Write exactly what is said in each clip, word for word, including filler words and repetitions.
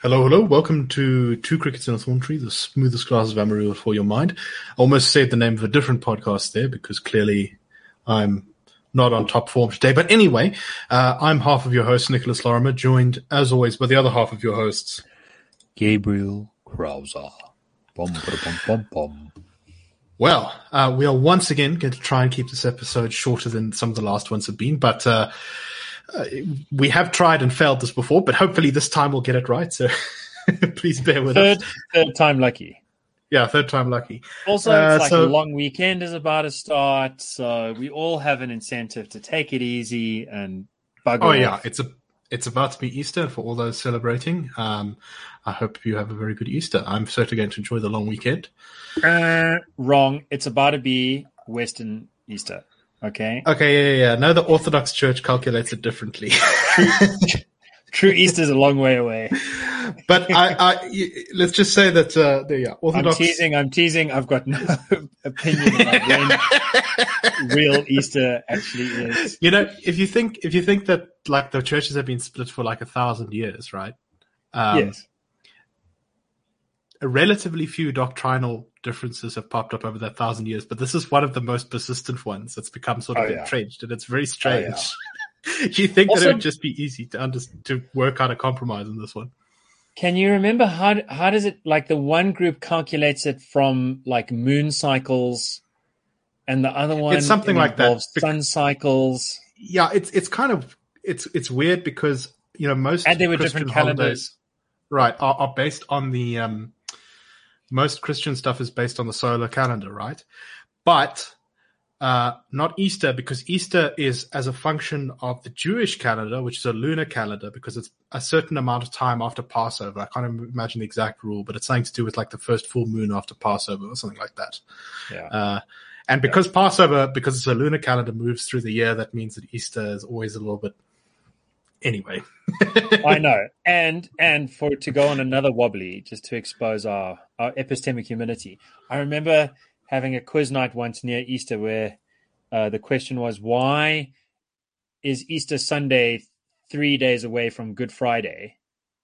Hello, hello. Welcome to Two Crickets in a Thorn Tree, the smoothest glass of Amarillo for your mind. I almost said the name of a different podcast there because clearly I'm not on top form today. But anyway, uh, I'm half of your host, Nicholas Lorimer, joined, as always, by the other half of your hosts, Gabriel Krauser. Bum, bum, bum, bum. Well, uh, we are once again going to try and keep this episode shorter than some of the last ones have been, but uh, uh, we have tried and failed this before, but hopefully this time we'll get it right, so please bear with third, us. Third time lucky. Yeah, third time lucky. Also, uh, it's like so, a long weekend is about to start, so we all have an incentive to take it easy and bugger Oh, off. yeah, it's a it's about to be Easter for all those celebrating. Um, I hope you have a very good Easter. I'm certainly going to enjoy the long weekend. Uh, wrong. It's about to be Western Easter. Okay. Okay, yeah, yeah. No, the Orthodox Church calculates it differently. True Easter is a long way away. But I, I, let's just say that, uh, yeah, Orthodox. I'm teasing. I'm teasing. I've got no opinion about when real Easter actually is. You know, if you think if you think that like the churches have been split for like a thousand years, right? Um, yes. A relatively few doctrinal differences have popped up over that thousand years, but this is one of the most persistent ones that's become sort of oh, yeah. entrenched, and it's very strange. Oh, yeah. You think also, that it would just be easy to under, to work out a compromise in this one? Can you remember how how does it like the one group calculates it from like moon cycles, and the other one it's something like that sun cycles? Yeah, it's it's kind of it's it's weird because you know most and they were Christian different holidays, calendars, right, are, are based on the um. Most Christian stuff is based on the solar calendar, right? But uh, not Easter, because Easter is as a function of the Jewish calendar, which is a lunar calendar, because it's a certain amount of time after Passover. I can't imagine the exact rule, but it's something to do with like the first full moon after Passover or something like that. Yeah. Uh, and because yeah. Passover, because it's a lunar calendar, moves through the year, that means that Easter is always a little bit. Anyway. I know. And and for to go on another wobbly, just to expose our, our epistemic humility. I remember having a quiz night once near Easter where uh, the question was, why is Easter Sunday three days away from Good Friday?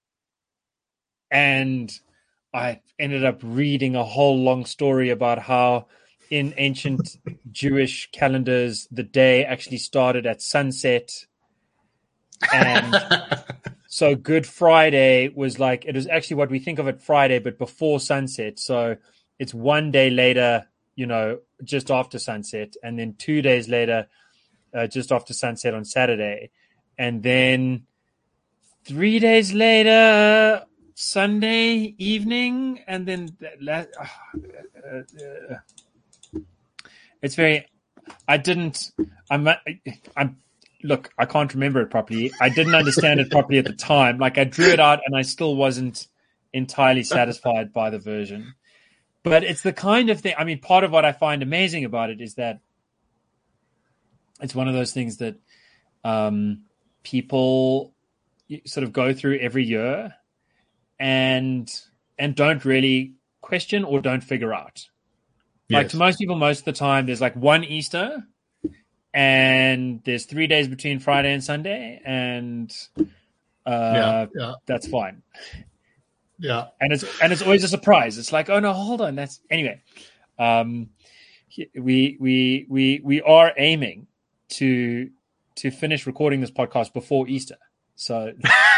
And I ended up reading a whole long story about how in ancient Jewish calendars, the day actually started at sunset. And so Good Friday was like, it was actually what we think of it Friday, but before sunset. So it's one day later, you know, just after sunset, and then two days later, uh, just after sunset on Saturday. And then three days later, Sunday evening. And then uh, uh, it's very, I didn't, I'm, I'm, Look, I can't remember it properly. I didn't understand it properly at the time. Like I drew it out and I still wasn't entirely satisfied by the version. But it's the kind of thing, I mean, part of what I find amazing about it is that it's one of those things that um, people sort of go through every year and and don't really question or don't figure out. Like yes. To most people, most of the time, there's like one Easter and there's three days between Friday and Sunday, and uh, yeah, yeah. that's fine. Yeah, and it's and it's always a surprise. It's like, oh no, hold on, that's anyway. Um, we we we we are aiming to to finish recording this podcast before Easter. So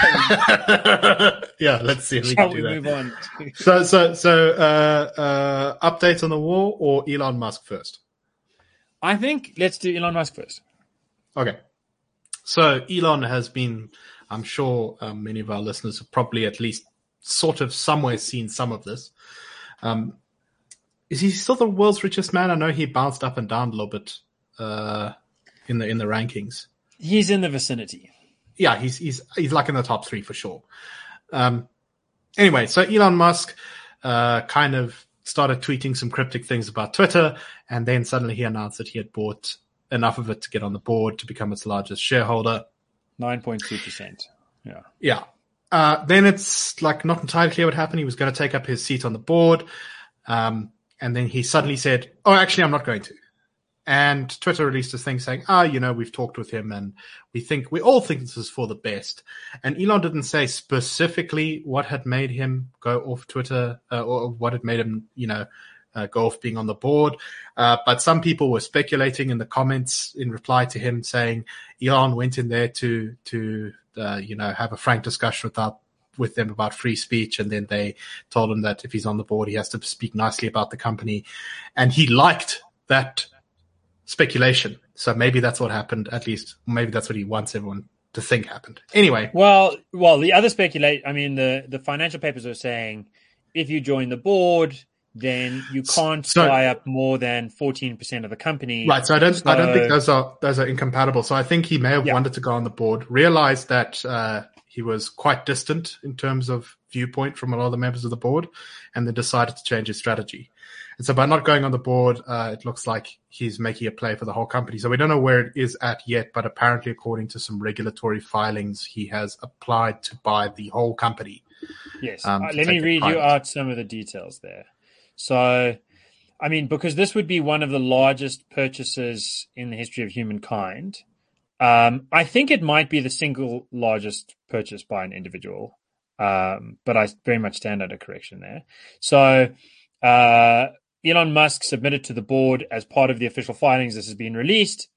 yeah, let's see if we Shall can do we that. Move on. so so so uh, uh, updates on the war or Elon Musk first? I think let's do Elon Musk first. Okay. So Elon has been, I'm sure um, many of our listeners have probably at least sort of somewhere seen some of this. Um, is he still the world's richest man? I know he bounced up and down a little bit uh, in the in the rankings. He's in the vicinity. Yeah, he's he's he's like in the top three for sure. Um, anyway, so Elon Musk uh, kind of started tweeting some cryptic things about Twitter, and then suddenly he announced that he had bought enough of it to get on the board to become its largest shareholder. nine point two percent. Yeah. Yeah. Uh, then it's like not entirely clear what happened. He was going to take up his seat on the board. Um, and then he suddenly said, oh, actually, I'm not going to. And Twitter released this thing saying, ah, you know, we've talked with him and we think, we all think this is for the best. And Elon didn't say specifically what had made him go off Twitter uh, or what had made him, you know, uh, go off being on the board. Uh, but some people were speculating in the comments in reply to him saying Elon went in there to, to, uh, you know, have a frank discussion with our with them about free speech. And then they told him that if he's on the board, he has to speak nicely about the company. And he liked that speculation. So maybe that's what happened, at least. Maybe that's what he wants everyone to think happened. Anyway. Well, well, the other speculate, I mean, the, the financial papers are saying if you join the board, then you can't so, buy up more than fourteen percent of the company. Right. So I don't, so, I don't think those are, those are incompatible. So I think he may have yeah. wanted to go on the board, realized that, uh, he was quite distant in terms of viewpoint from a lot of the members of the board, and then decided to change his strategy. And so by not going on the board, uh, it looks like he's making a play for the whole company. So we don't know where it is at yet, but apparently according to some regulatory filings, he has applied to buy the whole company. Yes. Um, uh, let me read you out some of the details there. So, I mean, because this would be one of the largest purchases in the history of humankind. Um, I think it might be the single largest purchase by an individual, um, but I very much stand under correction there. So, uh, Elon Musk submitted to the board as part of the official filings. This has been released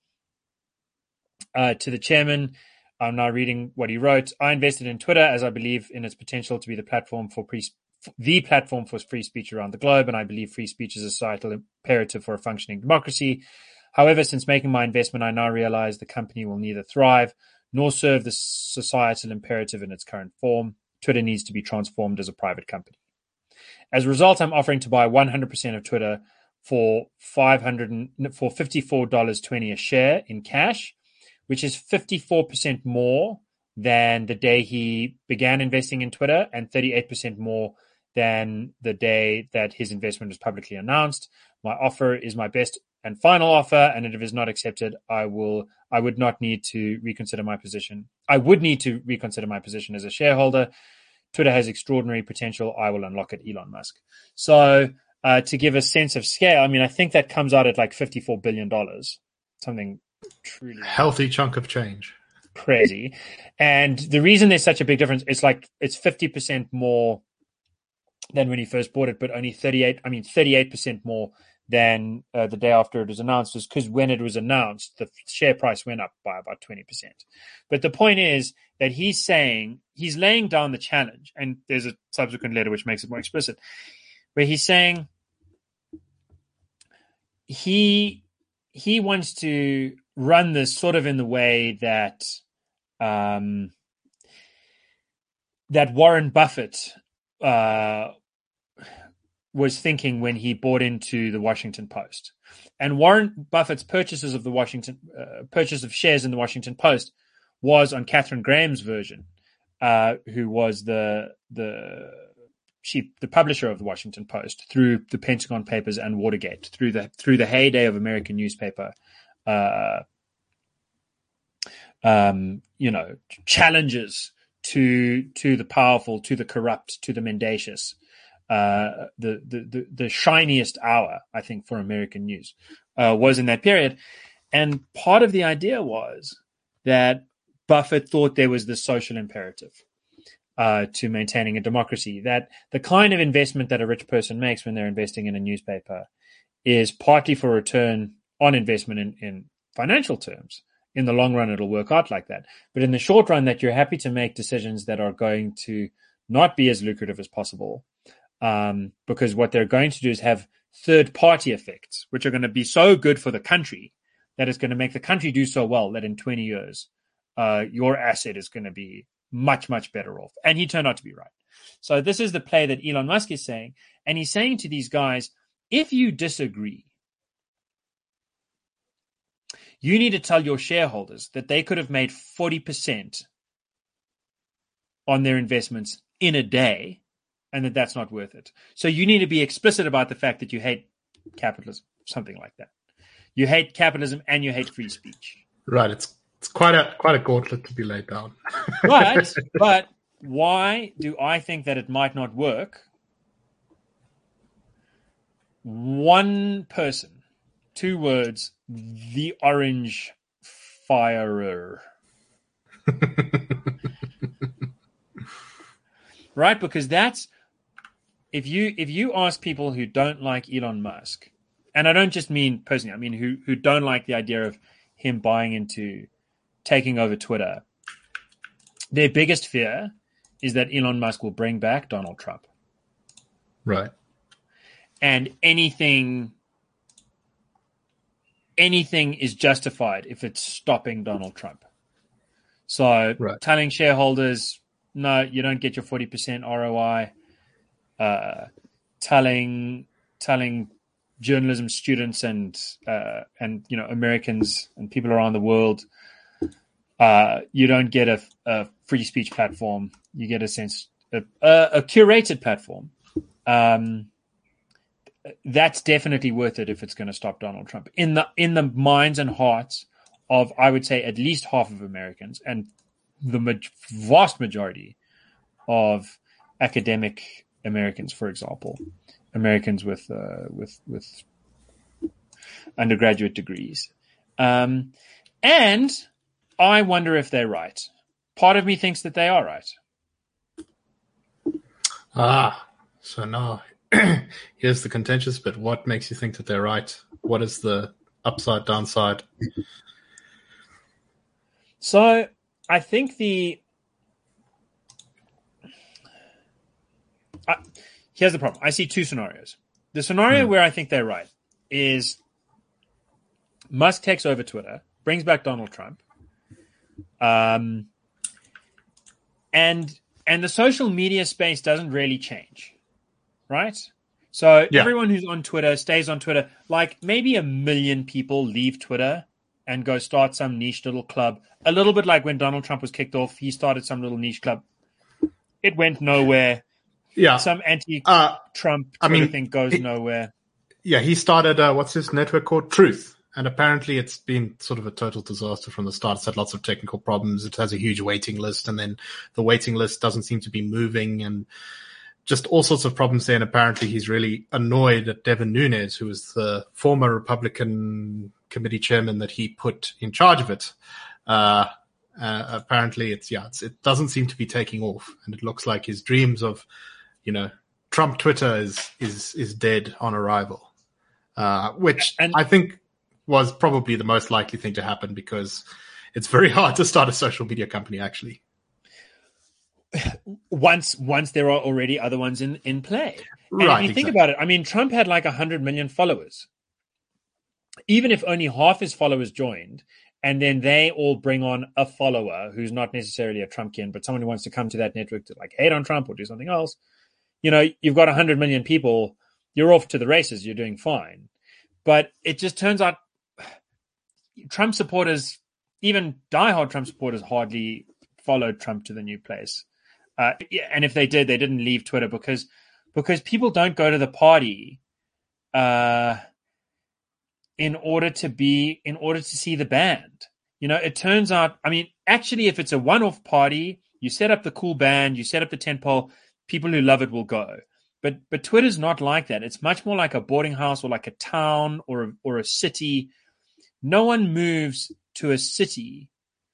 uh, to the chairman. I'm now reading what he wrote. I invested in Twitter as I believe in its potential to be the platform for pre- the platform for free speech around the globe, and I believe free speech is a societal imperative for a functioning democracy. However, since making my investment, I now realize the company will neither thrive nor serve the societal imperative in its current form. Twitter needs to be transformed as a private company. As a result, I'm offering to buy one hundred percent of Twitter for five hundred for fifty-four dollars and twenty cents a share in cash, which is fifty-four percent more than the day he began investing in Twitter and thirty-eight percent more than the day that his investment was publicly announced. My offer is my best and final offer, and if it is not accepted, I will. I would not need to reconsider my position. I would need to reconsider my position as a shareholder. Twitter has extraordinary potential. I will unlock it, Elon Musk. So uh, to give a sense of scale, I mean, I think that comes out at like fifty-four billion dollars, something truly healthy chunk of change. Crazy. And the reason there's such a big difference, it's like it's fifty percent more than when he first bought it, but only thirty-eight, I mean, thirty-eight percent more than uh, the day after it was announced, was because when it was announced, the share price went up by about twenty percent. But the point is that he's saying, he's laying down the challenge, and there's a subsequent letter which makes it more explicit, where he's saying he he wants to run this sort of in the way that um, that Warren Buffett uh, was thinking when he bought into the Washington Post. And Warren Buffett's purchases of the Washington uh, purchase of shares in the Washington Post was on Catherine Graham's version, uh, who was the the chief, the publisher of the Washington Post through the Pentagon Papers and Watergate, through the through the heyday of American newspaper, uh, um, you know, challenges to to the powerful, to the corrupt, to the mendacious. Uh, the, the, the, the shiniest hour, I think, for American news uh, was in that period. And part of the idea was that Buffett thought there was this social imperative uh, to maintaining a democracy, that the kind of investment that a rich person makes when they're investing in a newspaper is partly for return on investment in, in financial terms. In the long run, it'll work out like that. But in the short run, that you're happy to make decisions that are going to not be as lucrative as possible. Um, because what they're going to do is have third-party effects, which are going to be so good for the country that it's going to make the country do so well that in twenty years, uh, your asset is going to be much, much better off. And he turned out to be right. So this is the play that Elon Musk is saying. And he's saying to these guys, if you disagree, you need to tell your shareholders that they could have made forty percent on their investments in a day, and that that's not worth it. So you need to be explicit about the fact that you hate capitalism, something like that. You hate capitalism and you hate free speech. Right. It's it's quite a quite a gauntlet to be laid down. Right. But why do I think that it might not work? One person, two words, the orange firer. Right? Because that's if you if you ask people who don't like Elon Musk, and I don't just mean personally, I mean who who don't like the idea of him buying into taking over Twitter, their biggest fear is that Elon Musk will bring back Donald Trump. Right. And anything anything is justified if it's stopping Donald Trump. So right. telling shareholders, no, you don't get your forty percent R O I. Uh, telling telling journalism students and uh, and you know Americans and people around the world, uh, you don't get a, a free speech platform. You get a sense a, a curated platform. Um, that's definitely worth it if it's going to stop Donald Trump in the in the minds and hearts of, I would say, at least half of Americans and the ma- vast majority of academic Americans, for example, Americans with uh, with with undergraduate degrees. Um, and I wonder if they're right. Part of me thinks that they are right. Ah, so now here's the contentious bit. What makes you think that they're right? What is the upside, downside? So I think the uh, here's the problem. I see two scenarios. The scenario hmm. where I think they're right is Musk takes over Twitter, brings back Donald Trump, um, and and the social media space doesn't really change, right? So yeah. Everyone who's on Twitter stays on Twitter. Like maybe a million people leave Twitter and go start some niche little club. A little bit like when Donald Trump was kicked off, he started some little niche club. It went nowhere. Yeah. Some anti-Trump uh, Twitter I mean, thing goes he, nowhere. Yeah, he started, uh, what's his network called? Truth. And apparently it's been sort of a total disaster from the start. It's had lots of technical problems. It has a huge waiting list, and then the waiting list doesn't seem to be moving, and just all sorts of problems there. And apparently he's really annoyed at Devin Nunes, who was the former Republican committee chairman that he put in charge of it. Uh, uh, apparently it's, yeah, it's, it doesn't seem to be taking off. And it looks like his dreams of, you know, Trump Twitter is, is, is dead on arrival. Uh, which and- I think was probably the most likely thing to happen, because it's very hard to start a social media company, actually. Once, once there are already other ones in, in play. And right, if you exactly. think about it, I mean, Trump had like one hundred million followers. Even if only half his followers joined, and then they all bring on a follower who's not necessarily a Trumpian, but someone who wants to come to that network to like hate on Trump or do something else, you know, you've got one hundred million people, you're off to the races, you're doing fine. But it just turns out Trump supporters, even diehard Trump supporters, hardly followed Trump to the new place. Uh, and if they did, they didn't leave Twitter because because people don't go to the party uh, in order to be in order to see the band. You know, it turns out, I mean, actually, if it's a one-off party, you set up the cool band, you set up the tent pole, people who love it will go. But but Twitter's not like that. It's much more like a boarding house or like a town or a, or a city. No one moves to a city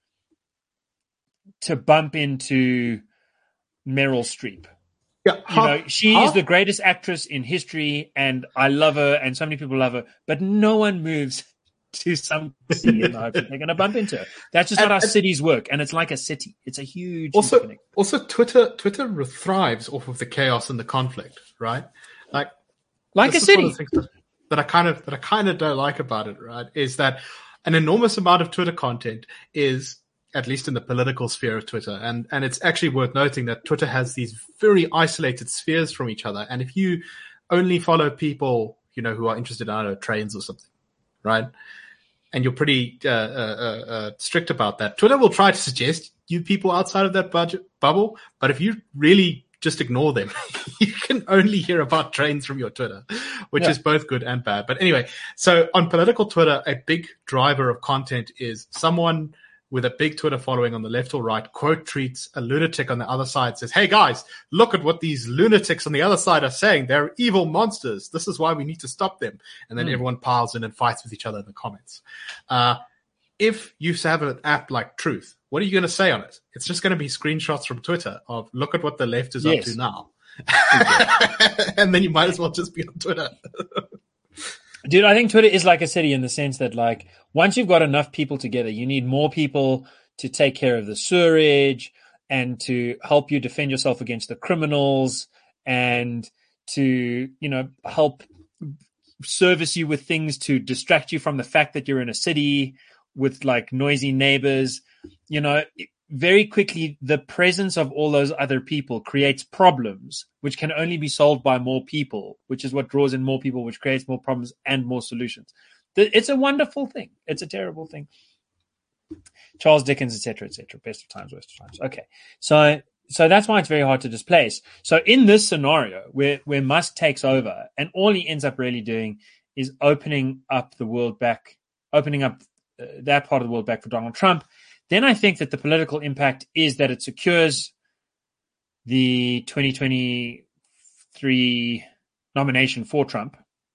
to bump into Meryl Streep. Yeah, you know, she huh? is the greatest actress in history, and I love her, and so many people love her. But no one moves to some city in the hope that they're going to bump into her. That's just and, not how and, cities work, and it's like a city. It's a huge. Also, also, Twitter Twitter thrives off of the chaos and the conflict, right? Like, like a city. That, that I kind of that I kind of don't like about it, right? Is that an enormous amount of Twitter content is, at least in the political sphere of Twitter. And, and it's actually worth noting that Twitter has these very isolated spheres from each other. And if you only follow people, you know, who are interested in, I don't know, trains or something, right? And you're pretty uh, uh, uh, strict about that, Twitter will try to suggest you people outside of that budget bubble. But if you really just ignore them, you can only hear about trains from your Twitter, which yeah. is both good and bad. But anyway, so on political Twitter, a big driver of content is someone with a big Twitter following on the left or right quote tweets a lunatic on the other side, says, hey guys, look at what these lunatics on the other side are saying. They're evil monsters. This is why we need to stop them. And then mm. everyone piles in and fights with each other in the comments. Uh, if you have an app like Truth, what are you going to say on it? It's just going to be screenshots from Twitter of look at what the left is yes. up to now. And then you might as well just be on Twitter. Dude, I think Twitter is like a city in the sense that, like, once you've got enough people together, you need more people to take care of the sewerage and to help you defend yourself against the criminals and to, you know, help service you with things to distract you from the fact that you're in a city with, like, noisy neighbors. You know, very quickly, the presence of all those other people creates problems, which can only be solved by more people, which is what draws in more people, which creates more problems and more solutions. It's a wonderful thing. It's a terrible thing. Charles Dickens, et cetera, et cetera. Best of times, worst of times. Okay. So, so that's why it's very hard to displace. So in this scenario where, where Musk takes over and all he ends up really doing is opening up the world back, opening up uh, that part of the world back for Donald Trump, then I think that the political impact is that it secures the twenty twenty-three nomination for Trump.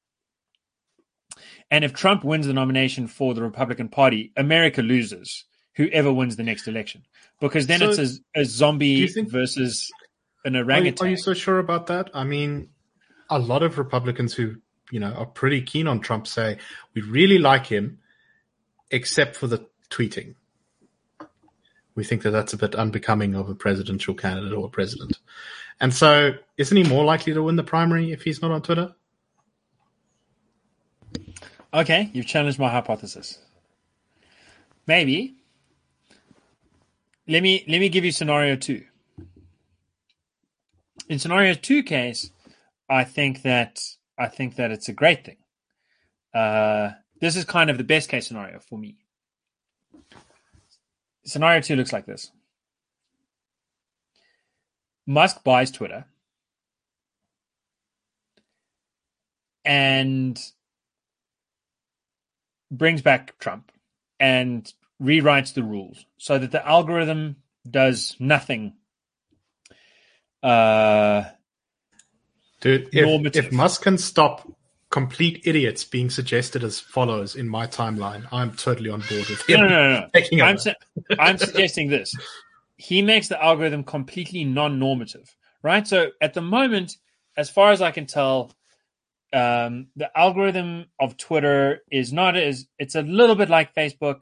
And if Trump wins the nomination for the Republican Party, America loses whoever wins the next election. Because then so it's a, a zombie think, versus an orangutan. Are you, are you so sure about that? I mean, a lot of Republicans who, you know, are pretty keen on Trump say, we really like him, except for the tweeting. We think that that's a bit unbecoming of a presidential candidate or a president. And so isn't he more likely to win the primary if he's not on Twitter? Okay, you've challenged my hypothesis. Maybe. Let me let me give you scenario two. In scenario two case, I think that I think that it's a great thing. Uh, this is kind of the best case scenario for me. Scenario two looks like this. Musk buys Twitter and brings back Trump and rewrites the rules so that the algorithm does nothing. Uh, Dude, if, if Musk can stop complete idiots being suggested as follows in my timeline, I'm totally on board with him. No, no, no, no. I'm, su- I'm suggesting this. He makes the algorithm completely non-normative, right? So at the moment, as far as I can tell, um, the algorithm of Twitter is not as, it's a little bit like Facebook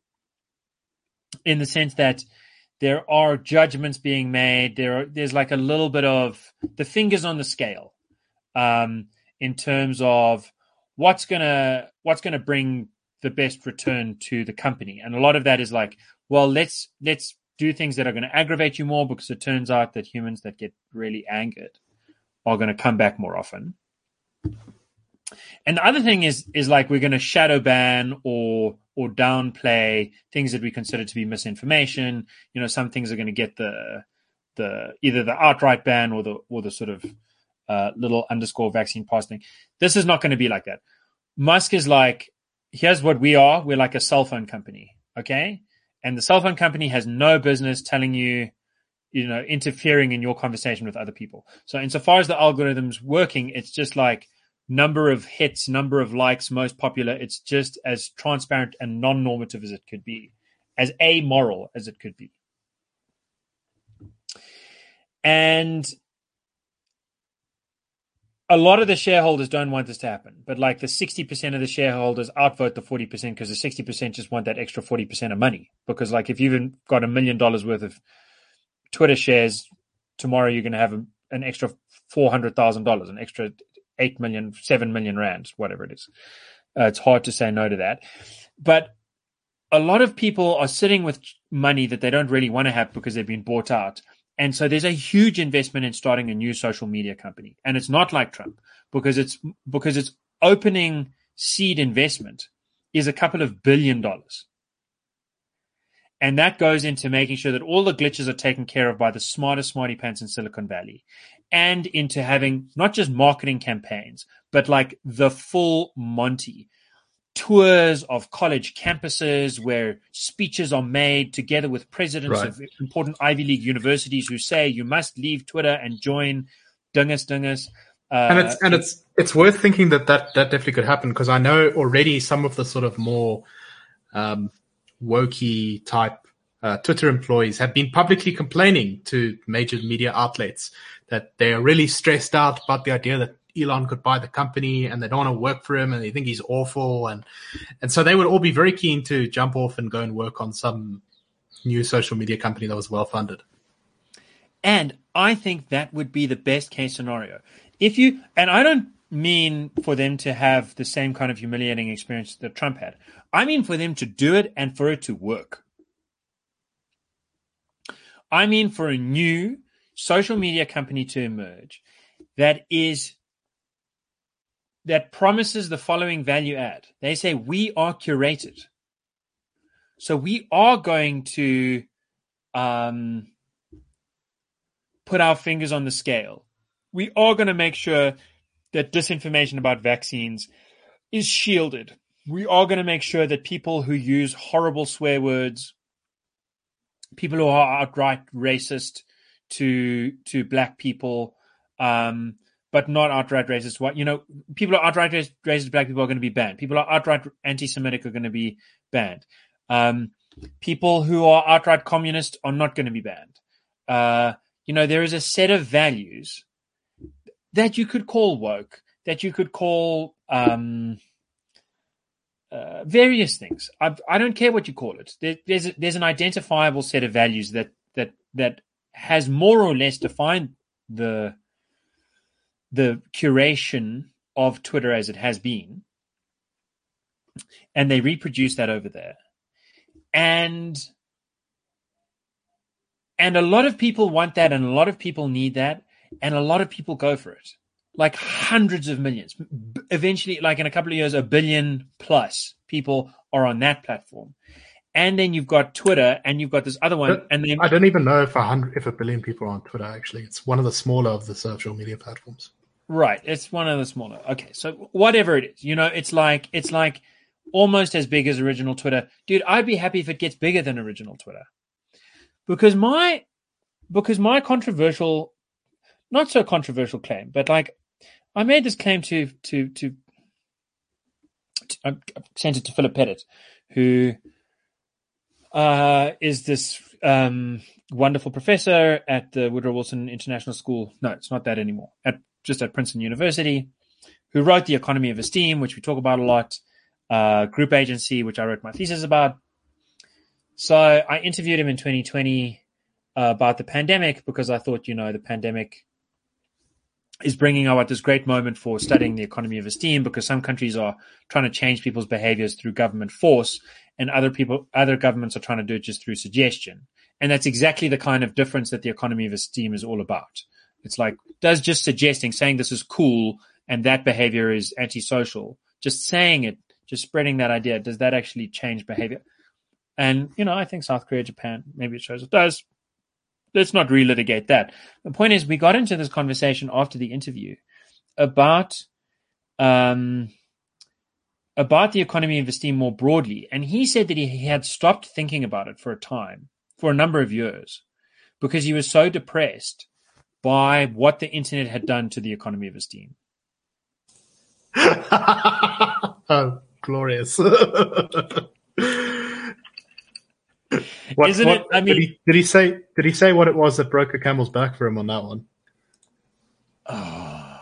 in the sense that there are judgments being made. There are, there's like a little bit of the fingers on the scale. Um, in terms of what's gonna what's gonna bring the best return to the company. And a lot of that is like, well, let's let's do things that are going to aggravate you more because it turns out that humans that get really angered are going to come back more often. And the other thing is is like we're going to shadow ban or or downplay things that we consider to be misinformation. You know, some things are going to get the the either the outright ban or the or the sort of Uh, little underscore vaccine pass thing. This is not going to be like that. Musk is like, here's what we are. We're like a cell phone company, okay? And the cell phone company has no business telling you, you know, interfering in your conversation with other people. So insofar as the algorithm's working, it's just like number of hits, number of likes, most popular. It's just as transparent and non-normative as it could be, as amoral as it could be. And a lot of the shareholders don't want this to happen, but like the sixty percent of the shareholders outvote the forty percent because the sixty percent just want that extra forty percent of money. Because like if you've got a million dollars worth of Twitter shares, tomorrow you're going to have a, an extra four hundred thousand dollars, an extra eight million, seven million rands, whatever it is. Uh, it's hard to say no to that. But a lot of people are sitting with money that they don't really want to have because they've been bought out. And so there's a huge investment in starting a new social media company. And it's not like Trump because it's because it's opening seed investment is a couple of billion dollars. And that goes into making sure that all the glitches are taken care of by the smartest smarty pants in Silicon Valley and into having not just marketing campaigns, but like the full Monty. tours of college campuses where speeches are made together with presidents Right. of important Ivy League universities who say you must leave Twitter and join Dingus Dingus. Uh, And it's and it's it's worth thinking that that, that definitely could happen, because I know already some of the sort of more um, wokey type uh, Twitter employees have been publicly complaining to major media outlets that they are really stressed out about the idea that Elon could buy the company, and they don't want to work for him, and they think he's awful, and and so they would all be very keen to jump off and go and work on some new social media company that was well funded. And I think that would be the best case scenario. If you, and I don't mean for them to have the same kind of humiliating experience that Trump had. I mean for them to do it and for it to work. I mean for a new social media company to emerge that is, that promises the following value add. They say, we are curated. So we are going to um, put our fingers on the scale. We are going to make sure that disinformation about vaccines is shielded. We are going to make sure that people who use horrible swear words, people who are outright racist to to black people, um, but not outright racist, what you know, people who are outright racist to black people are going to be banned. People who are outright anti-Semitic are going to be banned. Um, people who are outright communist are not going to be banned. Uh, you know, there is a set of values that you could call woke, that you could call um, uh, various things. I, I don't care what you call it. There, there's a, there's an identifiable set of values that that that has more or less defined the the curation of Twitter as it has been, and they reproduce that over there, and and a lot of people want that, and a lot of people need that. And a lot of people go for it, like hundreds of millions. Eventually, like in a couple of years, a billion plus people are on that platform. And then you've got Twitter, and you've got this other one. But and then I don't even know if a hundred, if a billion people are on Twitter. Actually, it's one of the smaller of the social media platforms. Right, it's one of the smaller. Okay, so whatever it is, you know, it's like it's like almost as big as original Twitter, dude. I'd be happy if it gets bigger than original Twitter, because my because my controversial. Not so controversial claim, but like I made this claim to to to, to I sent it to Philip Pettit, who uh, is this um, wonderful professor at the Woodrow Wilson International School. No, it's not that anymore. At just at Princeton University, who wrote The Economy of Esteem, which we talk about a lot. Uh, Group Agency, which I wrote my thesis about. So I interviewed him in twenty twenty uh, about the pandemic, because I thought, you know, the pandemic is bringing about this great moment for studying the economy of esteem, because some countries are trying to change people's behaviors through government force, and other people, other governments are trying to do it just through suggestion. And that's exactly the kind of difference that the economy of esteem is all about. It's like, does just suggesting, saying this is cool and that behavior is antisocial, just saying it, just spreading that idea, does that actually change behavior? And, you know, I think South Korea, Japan, maybe it shows it does. Let's not relitigate that. The point is, we got into this conversation after the interview about um, about the economy of esteem more broadly. And he said that he, he had stopped thinking about it for a time, for a number of years, because he was so depressed by what the internet had done to the economy of esteem. Oh, glorious. What, Isn't what, it? I mean, did he, did he say? Did he say what it was that broke a camel's back for him on that one? oh,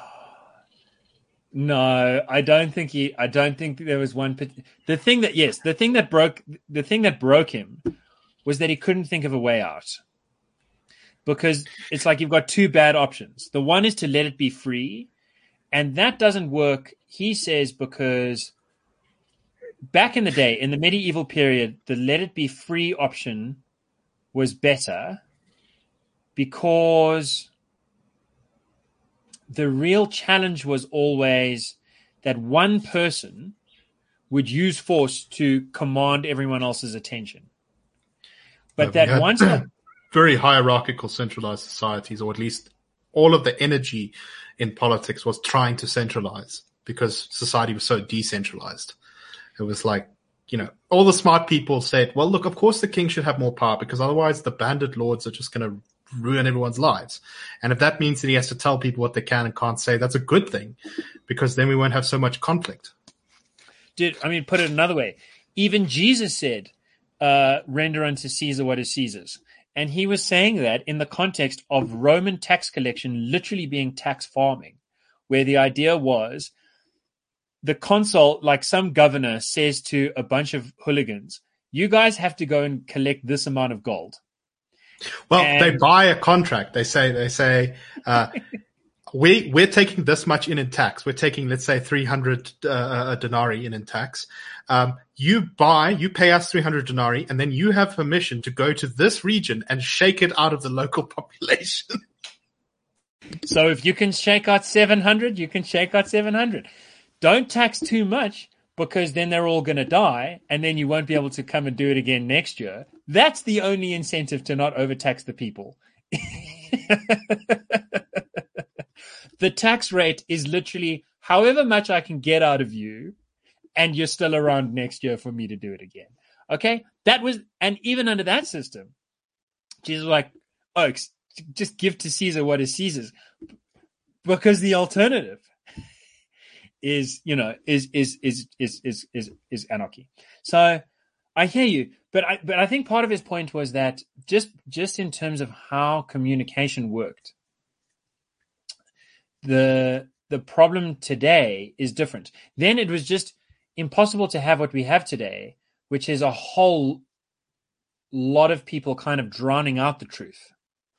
no, I don't think he. I don't think there was one. The thing that yes, the thing that broke the thing that broke him was that he couldn't think of a way out, because it's like you've got two bad options. The one is to let it be free, and that doesn't work. He says because back in the day, in the medieval period, the let it be free option was better, because the real challenge was always that one person would use force to command everyone else's attention. But Yeah, that once very hierarchical, centralized societies, or at least all of the energy in politics was trying to centralize, because society was so decentralized. It was like, you know, all the smart people said, well, look, of course the king should have more power because otherwise the bandit lords are just going to ruin everyone's lives. And if that means that he has to tell people what they can and can't say, that's a good thing because then we won't have so much conflict. Dude, I mean, put it another way. Even Jesus said, uh, render unto Caesar what is Caesar's. And he was saying that in the context of Roman tax collection literally being tax farming, where the idea was the consul, like some governor, says to a bunch of hooligans, you guys have to go and collect this amount of gold. Well, and- they buy a contract. They say, they say, uh, we, we're taking this much in in tax. We're taking, let's say, three hundred uh, denarii in in tax. Um, you buy, you pay us three hundred denarii, and then you have permission to go to this region and shake it out of the local population. So if you can shake out seven hundred, you can shake out seven hundred. Don't tax too much because then they're all going to die and then you won't be able to come and do it again next year. That's the only incentive to not overtax the people. The tax rate is literally however much I can get out of you and you're still around next year for me to do it again. Okay? That was, and even under that system, Jesus was like, oh, just give to Caesar what is Caesar's. Because the alternative is, you know, is, is, is, is, is, is, is anarchy. So I hear you, but I, but I think part of his point was that just, just in terms of how communication worked, the, the problem today is different. Then it was just impossible to have what we have today, which is a whole lot of people kind of drowning out the truth.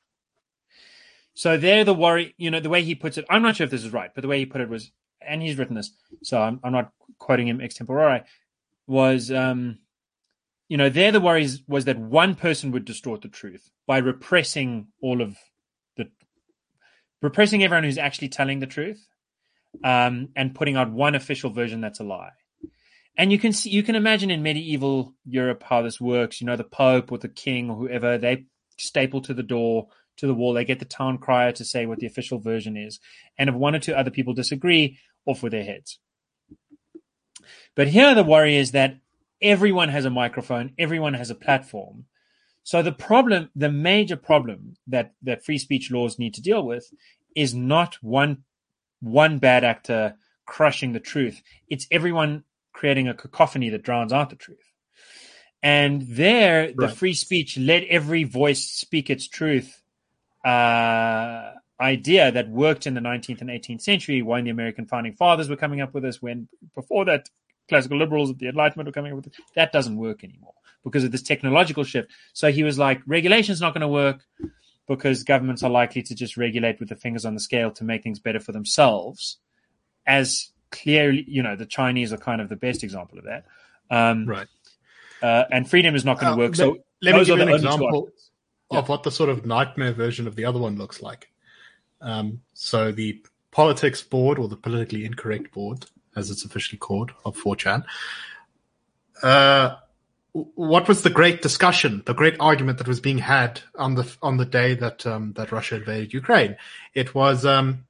So they're the worry, you know, the way he puts it, I'm not sure if this is right, but the way he put it was, and he's written this, so I'm, I'm not quoting him extempore, was, um, you know, there the worries was that one person would distort the truth by repressing all of the, repressing everyone who's actually telling the truth, um, and putting out one official version that's a lie. And you can see, you can imagine in medieval Europe how this works. You know, the Pope or the King or whoever, they staple to the door, to the wall. They get the town crier to say what the official version is. And if one or two other people disagree, off with their heads. But here the worry is that everyone has a microphone, everyone has a platform. So the problem, the major problem that, that free speech laws need to deal with is not one, one bad actor crushing the truth. It's everyone creating a cacophony that drowns out the truth. And there, right. The free speech, let every voice speak its truth uh, idea that worked in the nineteenth and eighteenth century when the American founding fathers were coming up with this, when before that classical liberals of the Enlightenment were coming up with it. That doesn't work anymore because of this technological shift. So he was like, regulation's not going to work because governments are likely to just regulate with the fingers on the scale to make things better for themselves. As clearly, you know, the Chinese are kind of the best example of that. Um, right. Uh, and freedom is not going to work. Uh, so let me give you an example of yeah. what the sort of nightmare version of the other one looks like. Um, so the politics board, or the politically incorrect board, as it's officially called, of four chan. Uh, what was the great discussion, the great argument that was being had on the on the day that um, that Russia invaded Ukraine? It was, um,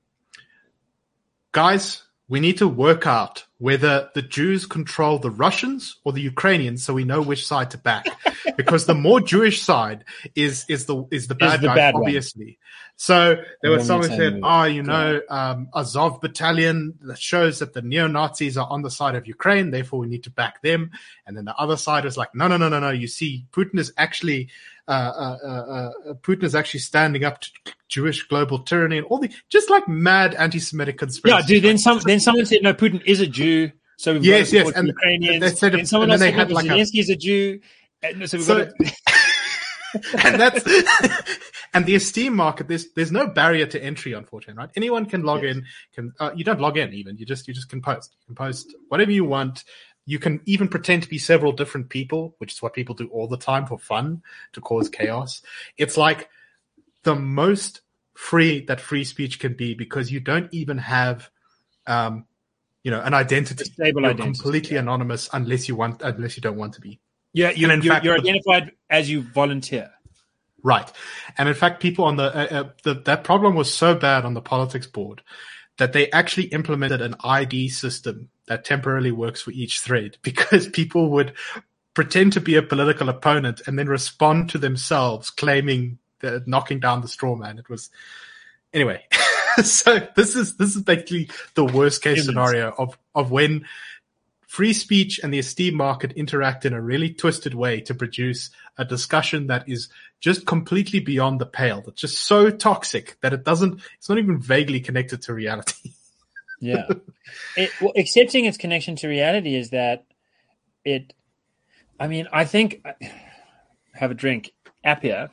guys, we need to work out whether the Jews control the Russians or the Ukrainians, so we know which side to back. Because the more Jewish side is is the is the bad is the guy, bad obviously. One. So there was someone who said, "Oh, you know, um, Azov battalion that shows that the neo-Nazis are on the side of Ukraine, therefore we need to back them." And then the other side was like, "No, no, no, no, no. You see, Putin is actually uh, uh, uh, Putin is actually standing up to Jewish global tyranny and all the just like mad anti-Semitic conspiracy." Yeah, dude. Then some then someone said, "No, Putin is a Jew." So we've yes, got yes, and Ukrainians. they said, and someone and else then said, they no, had like Zelensky is a, a Jew. And so we've so, got to... and that's and the Esteem market. There's there's no barrier to entry on four chan, right? Anyone can log yes. in. Can uh, you don't log in even. You just you just can post. You can post whatever you want. You can even pretend to be several different people, which is what people do all the time for fun, to cause chaos. It's like the most free that free speech can be, because you don't even have, um, you know, an identity. Stable You're identity, completely yeah. anonymous unless you want, unless you don't want to be. Yeah, you, in you're, fact, you're identified as you volunteer. Right. And in fact, people on the, uh, uh, the, that problem was so bad on the politics board that they actually implemented an I D system that temporarily works for each thread, because people would pretend to be a political opponent and then respond to themselves claiming that knocking down the straw man. It was anyway. So this is this is basically the worst case scenario of of when free speech and the esteem market interact in a really twisted way to produce a discussion that is just completely beyond the pale. That's just so toxic that it doesn't, it's not even vaguely connected to reality. Yeah. It, well, accepting its connection to reality is that it, I mean, I think, have a drink. Appiah.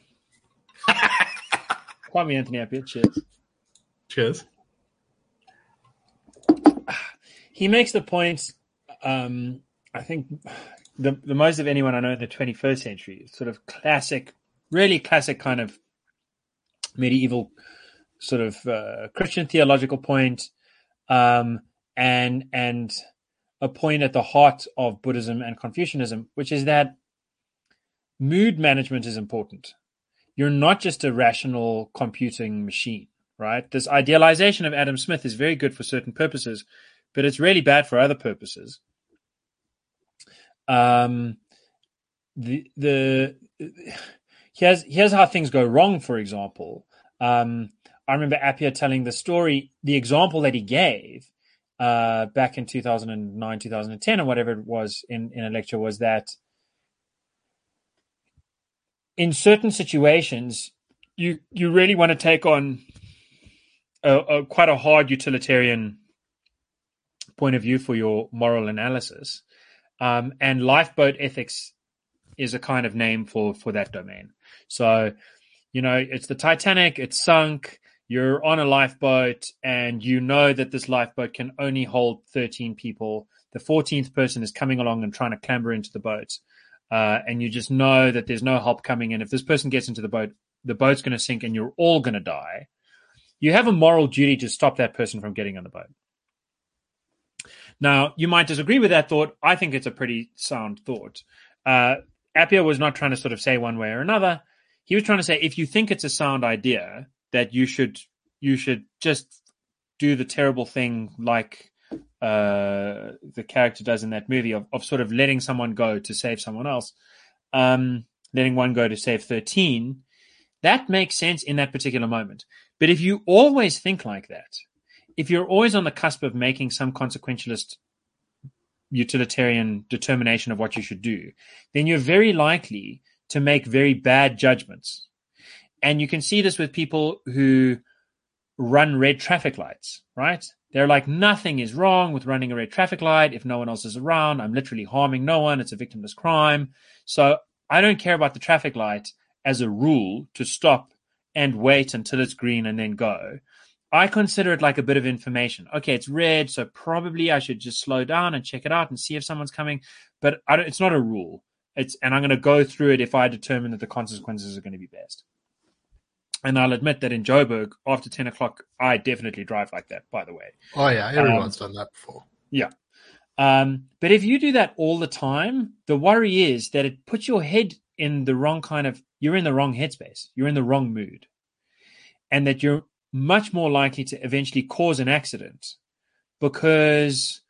Call me Anthony Appiah. Cheers. Cheers. He makes the point, um, I think the the most of anyone I know in the twenty-first century, sort of classic, really classic kind of medieval sort of uh, Christian theological point, um, and and a point at the heart of Buddhism and Confucianism, which is that mood management is important. You're not just a rational computing machine, right? This idealization of Adam Smith is very good for certain purposes, but it's really bad for other purposes. Um, the the here's here's how things go wrong. For example, um, I remember Appiah telling the story, the example that he gave uh, back in two thousand nine, two thousand ten, or whatever it was in, in a lecture, was that in certain situations, you you really want to take on a, a quite a hard utilitarian point of view for your moral analysis. Um, and lifeboat ethics is a kind of name for, for that domain. So, you know, it's the Titanic, it's sunk, you're on a lifeboat, and you know that this lifeboat can only hold thirteen people. The fourteenth person is coming along and trying to clamber into the boat. Uh, and you just know that there's no help coming in. If this person gets into the boat, the boat's going to sink and you're all going to die. You have a moral duty to stop that person from getting on the boat. Now, you might disagree with that thought. I think it's a pretty sound thought. Uh, Appiah was not trying to sort of say one way or another. He was trying to say, if you think it's a sound idea, that you should you should just do the terrible thing like uh, the character does in that movie of, of sort of letting someone go to save someone else, um, letting one go to save thirteen, that makes sense in that particular moment. But if you always think like that, if you're always on the cusp of making some consequentialist utilitarian determination of what you should do, then you're very likely to make very bad judgments. And you can see this with people who run red traffic lights, right? They're like, nothing is wrong with running a red traffic light. If no one else is around, I'm literally harming no one. It's a victimless crime. So I don't care about the traffic light as a rule to stop and wait until it's green and then go. I consider it like a bit of information. Okay, it's red, so probably I should just slow down and check it out and see if someone's coming. But I don't, it's not a rule. It's and I'm going to go through it if I determine that the consequences are going to be best. And I'll admit that in Joburg, after ten o'clock, I definitely drive like that, by the way. Oh, yeah, everyone's um, done that before. Yeah. Um, but if you do that all the time, the worry is that it puts your head in the wrong kind of, you're in the wrong headspace. You're in the wrong mood. And that you're much more likely to eventually cause an accident because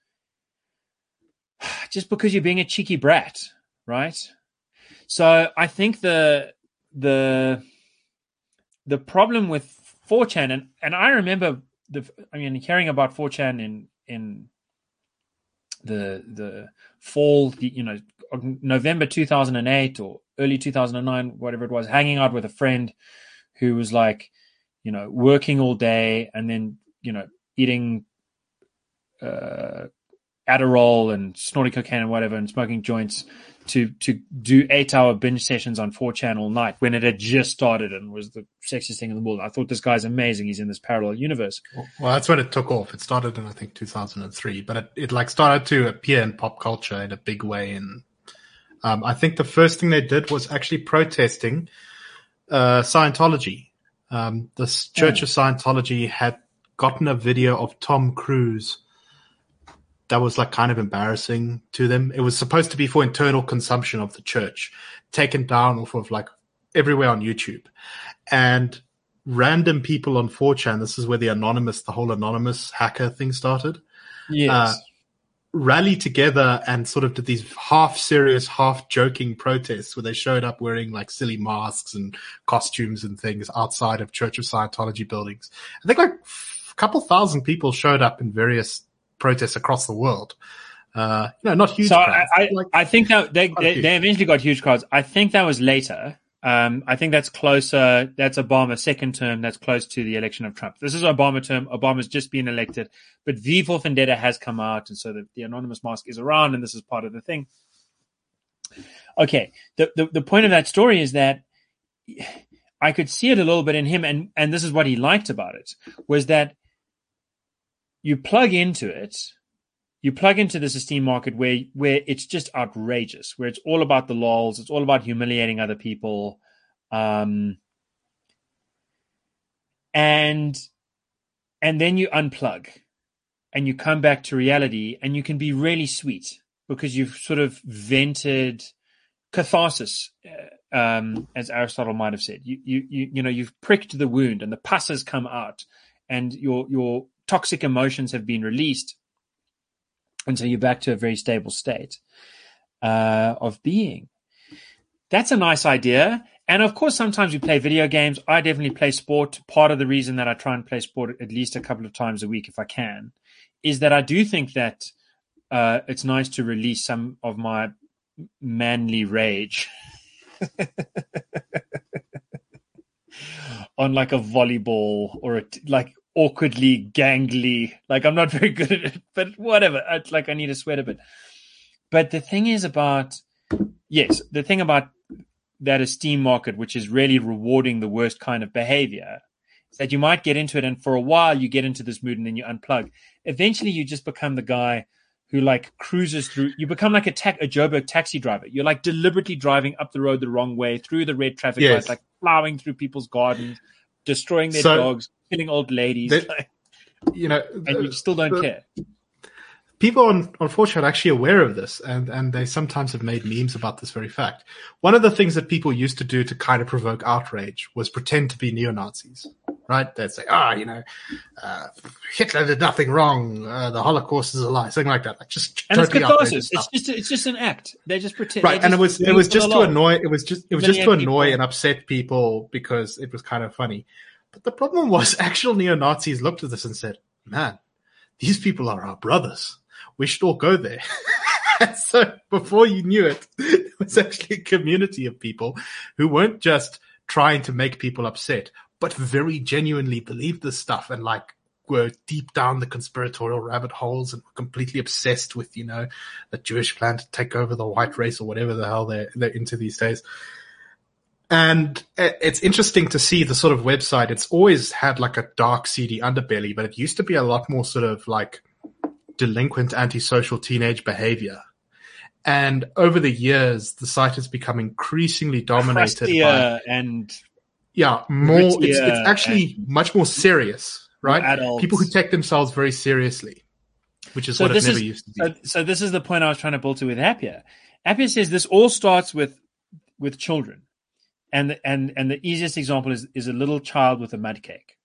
just because you're being a cheeky brat, right? So I think the the the problem with four chan, and, and I remember the I mean hearing about four chan in in the the fall, you know, November two thousand eight or early two thousand nine, whatever it was, hanging out with a friend who was like, you know, working all day and then, you know, eating uh, Adderall and snorting cocaine and whatever and smoking joints to to do eight-hour binge sessions on four chan all night when it had just started and was the sexiest thing in the world. I thought this guy's amazing. He's in this parallel universe. Well, that's when it took off. It started in, I think, two thousand three, but it, it like started to appear in pop culture in a big way. And um, I think the first thing they did was actually protesting uh, Scientology. Um, this Church Oh. of Scientology had gotten a video of Tom Cruise that was like kind of embarrassing to them. It was supposed to be for internal consumption of the church, taken down off of like everywhere on YouTube. And random people on four chan, this is where the anonymous, the whole anonymous hacker thing started. Yes. Uh, rally together and sort of did these half serious, half joking protests where they showed up wearing like silly masks and costumes and things outside of Church of Scientology buildings. I think like a couple thousand people showed up in various protests across the world. Uh, you know, not huge so crowds. I, I, like, I think that they, they, they eventually got huge crowds. I think that was later. Um, I think that's closer. That's Obama's second term. That's close to the election of Trump. This is Obama term. Obama's just been elected, but V for Vendetta has come out, and so the, the anonymous mask is around, and this is part of the thing. Okay, the, the the point of that story is that I could see it a little bit in him, and and this is what he liked about it, was that you plug into it. You plug into this esteem market where where it's just outrageous, where it's all about the lols, it's all about humiliating other people, um, and and then you unplug, and you come back to reality, and you can be really sweet because you've sort of vented catharsis, uh, um, as Aristotle might have said. You you you you know you've pricked the wound, and the pus has come out, and your your toxic emotions have been released. And so you're back to a very stable state uh, of being. That's a nice idea. And of course, sometimes we play video games. I definitely play sport. Part of the reason that I try and play sport at least a couple of times a week, if I can, is that I do think that uh, it's nice to release some of my manly rage on like a volleyball or a t- like awkwardly gangly, like I'm not very good at it, but whatever. It's like I need to sweat a bit. But the thing is about, yes, the thing about that esteem market, which is really rewarding the worst kind of behavior, is that you might get into it, and for a while you get into this mood and then you unplug. Eventually you just become the guy who like cruises through, you become like a, ta- a Joburg taxi driver. You're like deliberately driving up the road the wrong way, through the red traffic yes. lights, like plowing through people's gardens, destroying their so, dogs, killing old ladies, that, like, you know, and you still don't the, care. People, unfortunately, are actually aware of this, and, and they sometimes have made memes about this very fact. One of the things that people used to do to kind of provoke outrage was pretend to be neo-Nazis, right? They'd say, ah, oh, you know, uh, Hitler did nothing wrong, uh, the Holocaust is a lie, something like that. Like just and totally it's catharsis. It's just it's just an act. They just pretend, right? just And it was it was just to annoy. It was just it was just to annoy people. and upset people because it was kind of funny. But the problem was, actual neo-Nazis looked at this and said, man, these people are our brothers. We should all go there. And so before you knew it, there was actually a community of people who weren't just trying to make people upset, but very genuinely believed this stuff and like were deep down the conspiratorial rabbit holes and were completely obsessed with, you know, the Jewish plan to take over the white race or whatever the hell they're, they're into these days. And it's interesting to see the sort of website. It's always had like a dark, seedy underbelly, but it used to be a lot more sort of like delinquent, antisocial teenage behavior. And over the years, the site has become increasingly dominated Crustier by and yeah, more. It's, it's actually much more serious, right? Adults. People who take themselves very seriously, which is so what it never is, used to be. So, so this is the point I was trying to build to with Happier. Happier says this all starts with with children. And the, and and the easiest example is, is a little child with a mud cake.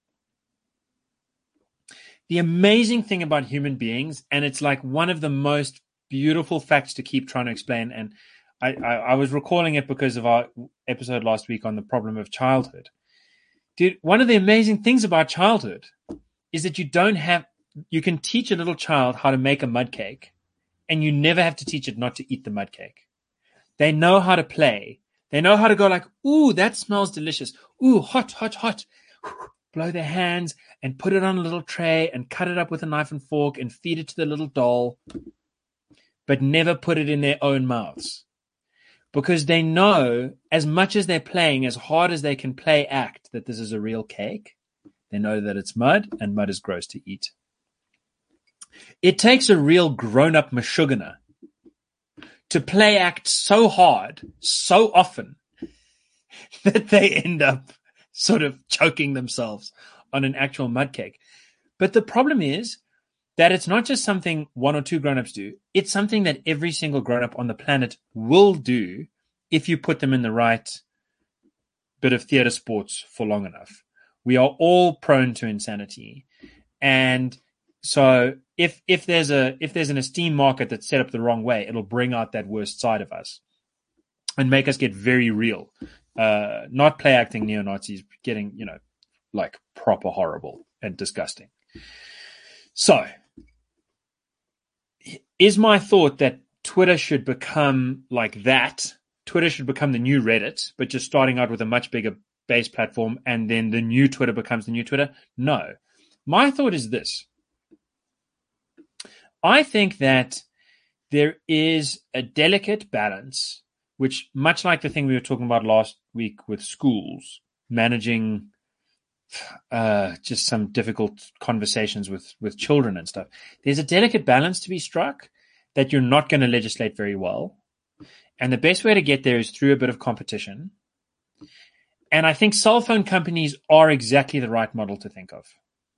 The amazing thing about human beings, and it's like one of the most beautiful facts to keep trying to explain, and I, I, I was recalling it because of our episode last week on the problem of childhood. Dude, one of the amazing things about childhood is that you don't have, you can teach a little child how to make a mud cake, and you never have to teach it not to eat the mud cake. They know how to play. They know how to go like, ooh, that smells delicious. Ooh, hot, hot, hot. Blow their hands and put it on a little tray and cut it up with a knife and fork and feed it to the little doll, but never put it in their own mouths. Because they know, as much as they're playing, as hard as they can play act, that this is a real cake, they know that it's mud and mud is gross to eat. It takes a real grown-up mashugana to play act so hard, so often, that they end up sort of choking themselves on an actual mud cake. But the problem is that it's not just something one or two grown-ups do. It's something that every single grown-up on the planet will do if you put them in the right bit of theater sports for long enough. We are all prone to insanity. And so if if there's a if there's an esteem market that's set up the wrong way, it'll bring out that worst side of us and make us get very real. Uh, not play acting neo-Nazis, getting, you know, like proper horrible and disgusting. So, is my thought that Twitter should become like that? Twitter should become the new Reddit, but just starting out with a much bigger base platform, and then the new Twitter becomes the new Twitter? No. My thought is this. I think that there is a delicate balance, which, much like the thing we were talking about last week with schools, managing uh, just some difficult conversations with, with children and stuff, there's a delicate balance to be struck that you're not going to legislate very well. And the best way to get there is through a bit of competition. And I think cell phone companies are exactly the right model to think of.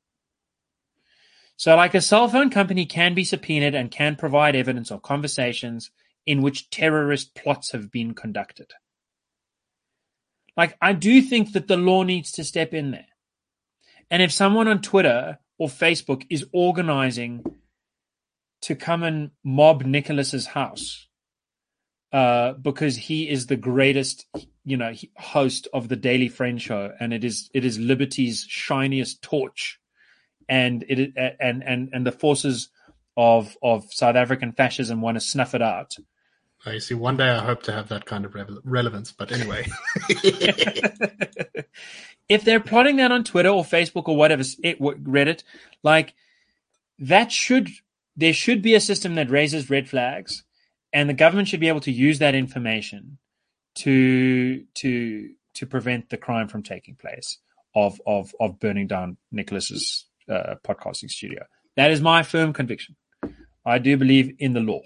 So like a cell phone company can be subpoenaed and can provide evidence of conversations in which terrorist plots have been conducted. Like, I do think that the law needs to step in there. And if someone on Twitter or Facebook is organizing to come and mob Nicholas's house uh, because he is the greatest, you know, host of the Daily Friend Show, and it is it is liberty's shiniest torch, and it and and and the forces of of South African fascism want to snuff it out. You see, one day I hope to have that kind of re- relevance, but anyway. If they're plotting that on Twitter or Facebook or whatever, it, Reddit, like, that should, there should be a system that raises red flags, and the government should be able to use that information to to to prevent the crime from taking place of of of burning down Nicholas's uh, podcasting studio. That is my firm conviction. I do believe in the law.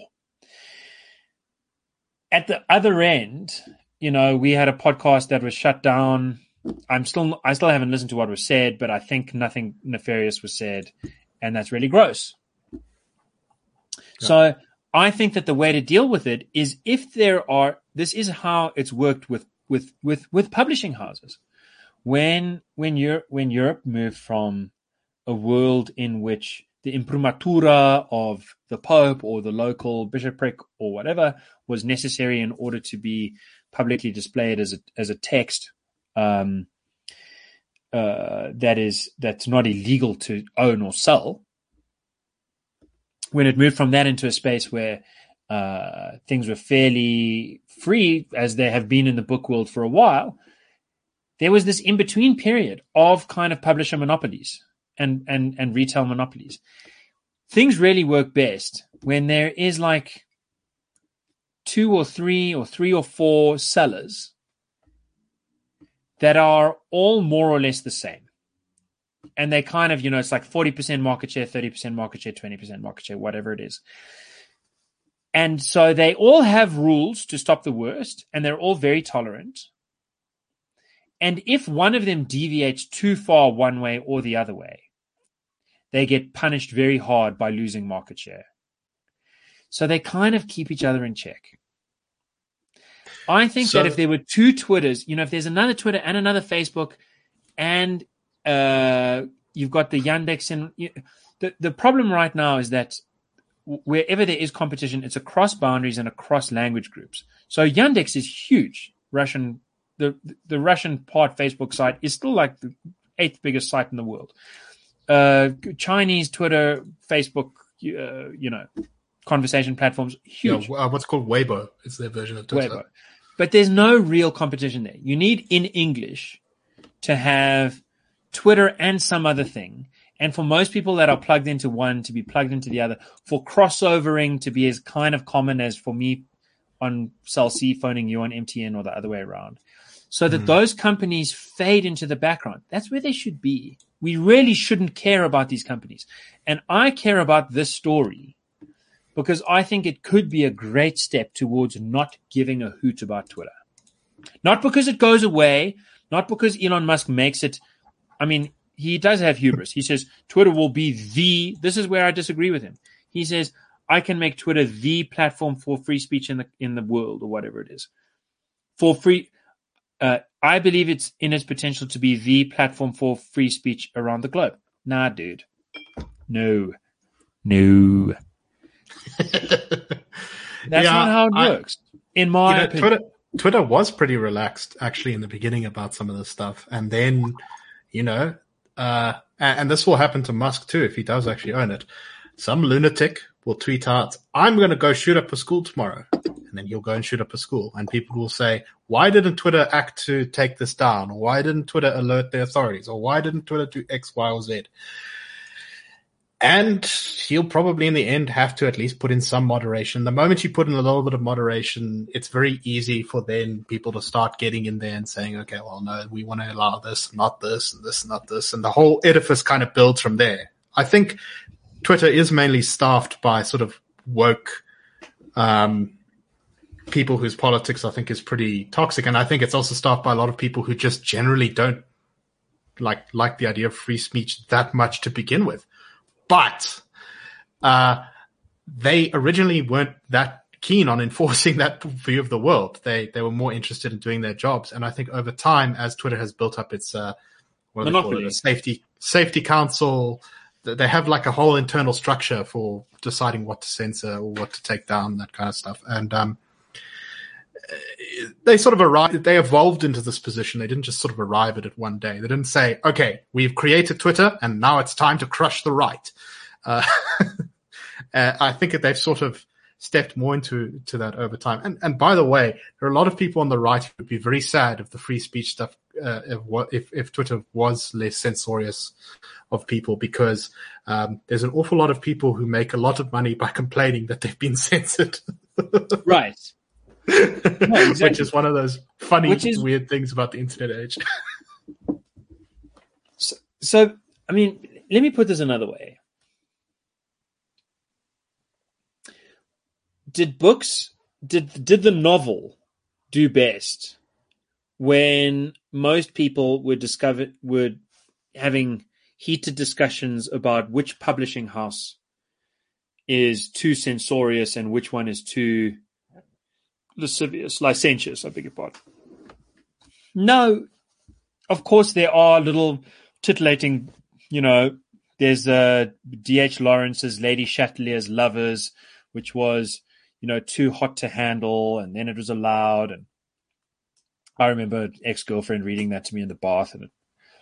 At the other end, you know, we had a podcast that was shut down. I'm still, I still haven't listened to what was said, but I think nothing nefarious was said, and that's really gross. Yeah. So I think that the way to deal with it is, if there are, this is how it's worked with with with with publishing houses. When when Europe when Europe moved from a world in which the imprimatura of the Pope or the local bishopric or whatever was necessary in order to be publicly displayed as a as a text um, uh, that is that's not illegal to own or sell. When it moved from that into a space where uh, things were fairly free, as they have been in the book world for a while, there was this in-between period of kind of publisher monopolies and, and, and retail monopolies. Things really work best when there is like two or three or three or four sellers that are all more or less the same. And they kind of, you know, it's like forty percent market share, thirty percent market share, twenty percent market share, whatever it is. And so they all have rules to stop the worst, and they're all very tolerant. And if one of them deviates too far one way or the other way, they get punished very hard by losing market share. So they kind of keep each other in check. I think so, that if there were two Twitters, you know, if there's another Twitter and another Facebook, and uh, you've got the Yandex, and you, the, the problem right now is that wherever there is competition, it's across boundaries and across language groups. So Yandex is huge. Russian, the the Russian part Facebook site is still like the eighth biggest site in the world. Uh, Chinese Twitter, Facebook, uh, you know, conversation platforms, huge. Yeah, what's called Weibo is their version of Twitter. Weibo. But there's no real competition there. You need in English to have Twitter and some other thing. And for most people that are plugged into one to be plugged into the other, for crossovering to be as kind of common as for me on Cell C phoning you on M T N or the other way around. So that mm. those companies fade into the background. That's where they should be. We really shouldn't care about these companies. And I care about this story because I think it could be a great step towards not giving a hoot about Twitter. Not because it goes away, not because Elon Musk makes it. I mean, he does have hubris. He says Twitter will be the, this is where I disagree with him. He says, I can make Twitter the platform for free speech in the in the world, or whatever it is. For free, uh, I believe it's in its potential to be the platform for free speech around the globe. Nah, dude. No, No. That's Yeah, not how it I- works, in my You know, opinion. Twitter Twitter was pretty relaxed actually in the beginning about some of this stuff, and then, you know, uh, and, and this will happen to Musk too if he does actually own it. Some lunatic will tweet out, "I'm going to go shoot up a school tomorrow," and then he'll go and shoot up a school, and people will say, "Why didn't Twitter act to take this down? Or why didn't Twitter alert the authorities? Or why didn't Twitter do X, Y, or Z?" And he'll probably in the end have to at least put in some moderation. The moment you put in a little bit of moderation, it's very easy for then people to start getting in there and saying, okay, well, no, we want to allow this, not this, and this, not this. And the whole edifice kind of builds from there. I think Twitter is mainly staffed by sort of woke um, people whose politics I think is pretty toxic. And I think it's also staffed by a lot of people who just generally don't like like the idea of free speech that much to begin with. But uh, they originally weren't that keen on enforcing that view of the world. They they were more interested in doing their jobs. And I think over time, as Twitter has built up its uh, what do they call it, a safety safety council, they have like a whole internal structure for deciding what to censor or what to take down, that kind of stuff. And um, they sort of arrived, they evolved into this position. They didn't just sort of arrive at it one day. They didn't say, okay, we've created Twitter and now it's time to crush the right. Uh, uh, I think that they've sort of stepped more into to that over time. And, and by the way, there are a lot of people on the right who would be very sad if the free speech stuff, uh, if, if, if Twitter was less censorious of people, because um, there's an awful lot of people who make a lot of money by complaining that they've been censored. Right. No, exactly. Which is one of those funny, Which is, weird things about the internet age. so, so, I mean, let me put this another way. Did books, did did the novel do best when most people were discovered were having heated discussions about which publishing house is too censorious and which one is too lascivious, licentious, I beg your pardon? No, of course there are little titillating, you know, there's uh, D H Lawrence's Lady Chatelier's Lovers, which was, you know, too hot to handle, and then it was allowed. And I remember an ex-girlfriend reading that to me in the bath, and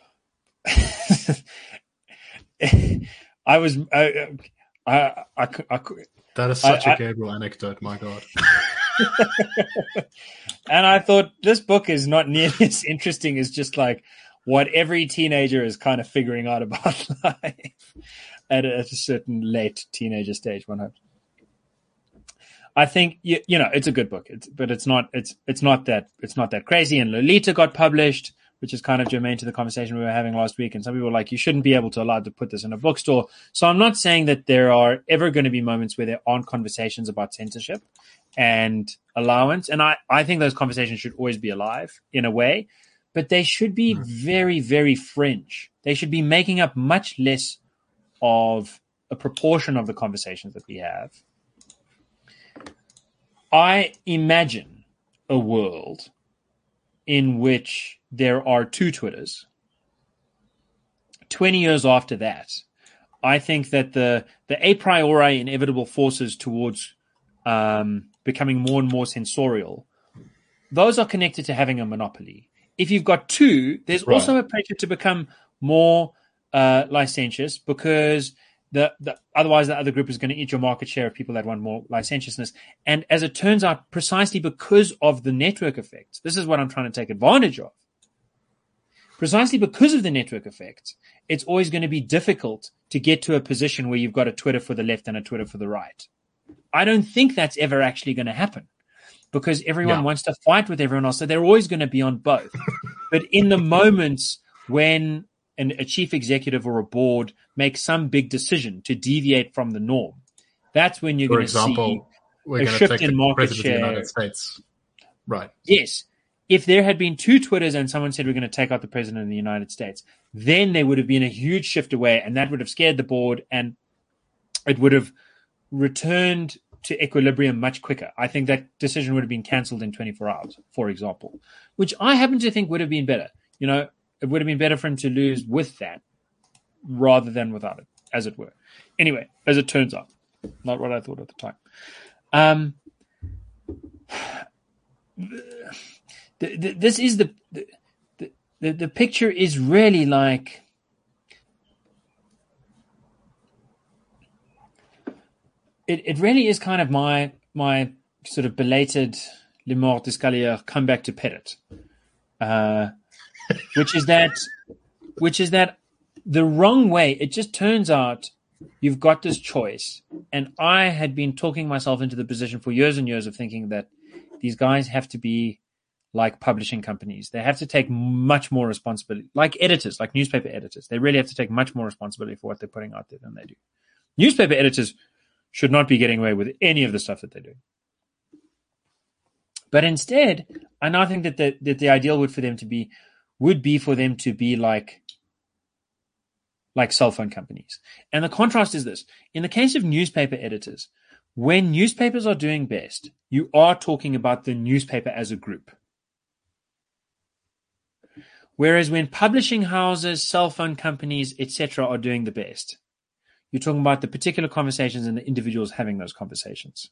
it I was, I, I, I, I, that is such I, a Gabriel anecdote, my God. And I thought, this book is not nearly as interesting as just like what every teenager is kind of figuring out about life at a, at a certain late teenager stage, one hopes. I think you, you know it's a good book, it's, but it's not it's it's not that it's not that crazy. And Lolita got published, which is kind of germane to the conversation we were having last week. And some people were like, you shouldn't be able to allow to put this in a bookstore. So I'm not saying that there are ever going to be moments where there aren't conversations about censorship and allowance. And I, I think those conversations should always be alive in a way, but they should be very, very fringe. They should be making up much less of a proportion of the conversations that we have. I imagine a world in which there are two Twitters. twenty years after that, I think that the, the a priori inevitable forces towards um, becoming more and more censorial, those are connected to having a monopoly. If you've got two, there's right. also a pressure to become more uh, licentious, because the, the otherwise the other group is going to eat your market share of people that want more licentiousness. And as it turns out, precisely because of the network effects, this is what I'm trying to take advantage of. Precisely because of the network effects, it's always going to be difficult to get to a position where you've got a Twitter for the left and a Twitter for the right. I don't think that's ever actually going to happen, because everyone yeah. wants to fight with everyone else. So they're always going to be on both. But in the moments when an, a chief executive or a board makes some big decision to deviate from the norm, that's when you're For going example, to see we're a going shift to take in the market President share. of the United States. Right. Yes. If there had been two Twitters and someone said we're going to take out the President of the United States, then there would have been a huge shift away, and that would have scared the board, and it would have returned to equilibrium much quicker. I think that decision would have been cancelled in twenty-four hours, for example, which I happen to think would have been better. You know, it would have been better for him to lose with that rather than without it. as it were. Anyway, as it turns out, not what I thought at the time. Um, the, the, this is the the, the the picture is really like it. It really is kind of my my sort of belated Le Mort d'Escalier comeback to Pettit, uh, which is that which is that the wrong way. It just turns out you've got this choice, and I had been talking myself into the position for years and years of thinking that these guys have to be like publishing companies. They have to take much more responsibility, like editors, like newspaper editors. They really have to take much more responsibility for what they're putting out there than they do. Newspaper editors should not be getting away with any of the stuff that they do. But instead, I now think that the, that the ideal would for them to be would be for them to be like like cell phone companies. And the contrast is this. In the case of newspaper editors, when newspapers are doing best, you are talking about the newspaper as a group. Whereas when publishing houses, cell phone companies, et cetera are doing the best, you're talking about the particular conversations and the individuals having those conversations.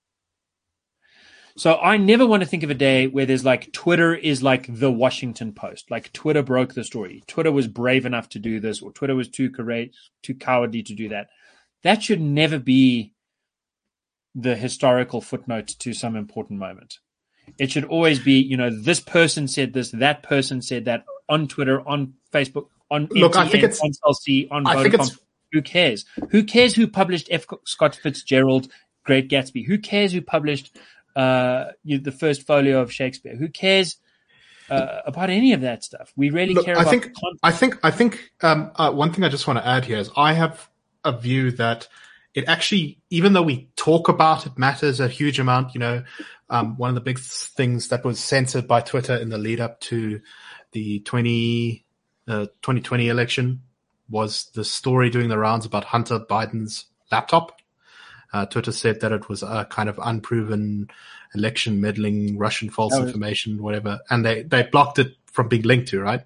So I never want to think of a day where there's like Twitter is like the Washington Post, like Twitter broke the story. Twitter was brave enough to do this, or Twitter was too courageous, too cowardly to do that. That should never be the historical footnote to some important moment. It should always be, you know, this person said this, that person said that on Twitter, on Facebook, on Look, M T N, I think it's, on Cell C, on I Vodacom. think it's, who cares? Who cares who published F. Scott Fitzgerald, Great Gatsby? Who cares who published uh, you, the first folio of Shakespeare? Who cares uh, about any of that stuff? We really look, care I about think, the content. I think, I think, um, uh, one thing I just want to add here is I have a view that it actually, even though we talk about it, matters a huge amount. You know, um, one of the big things that was censored by Twitter in the lead up to the twenty twenty election was the story doing the rounds about Hunter Biden's laptop. Uh, Twitter said that it was a kind of unproven election meddling, Russian false was- information, whatever. And they, they blocked it from being linked to, right?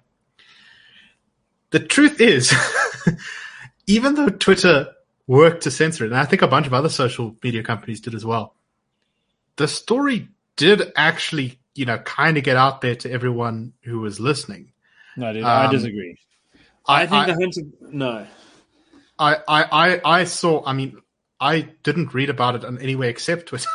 The truth is, even though Twitter worked to censor it, and I think a bunch of other social media companies did as well, the story did actually, you know, kind of get out there to everyone who was listening. No, dude, um, I disagree. I, I think I, the Hunter, no. I, I, I, I saw, I mean, I didn't read about it in any way except Twitter.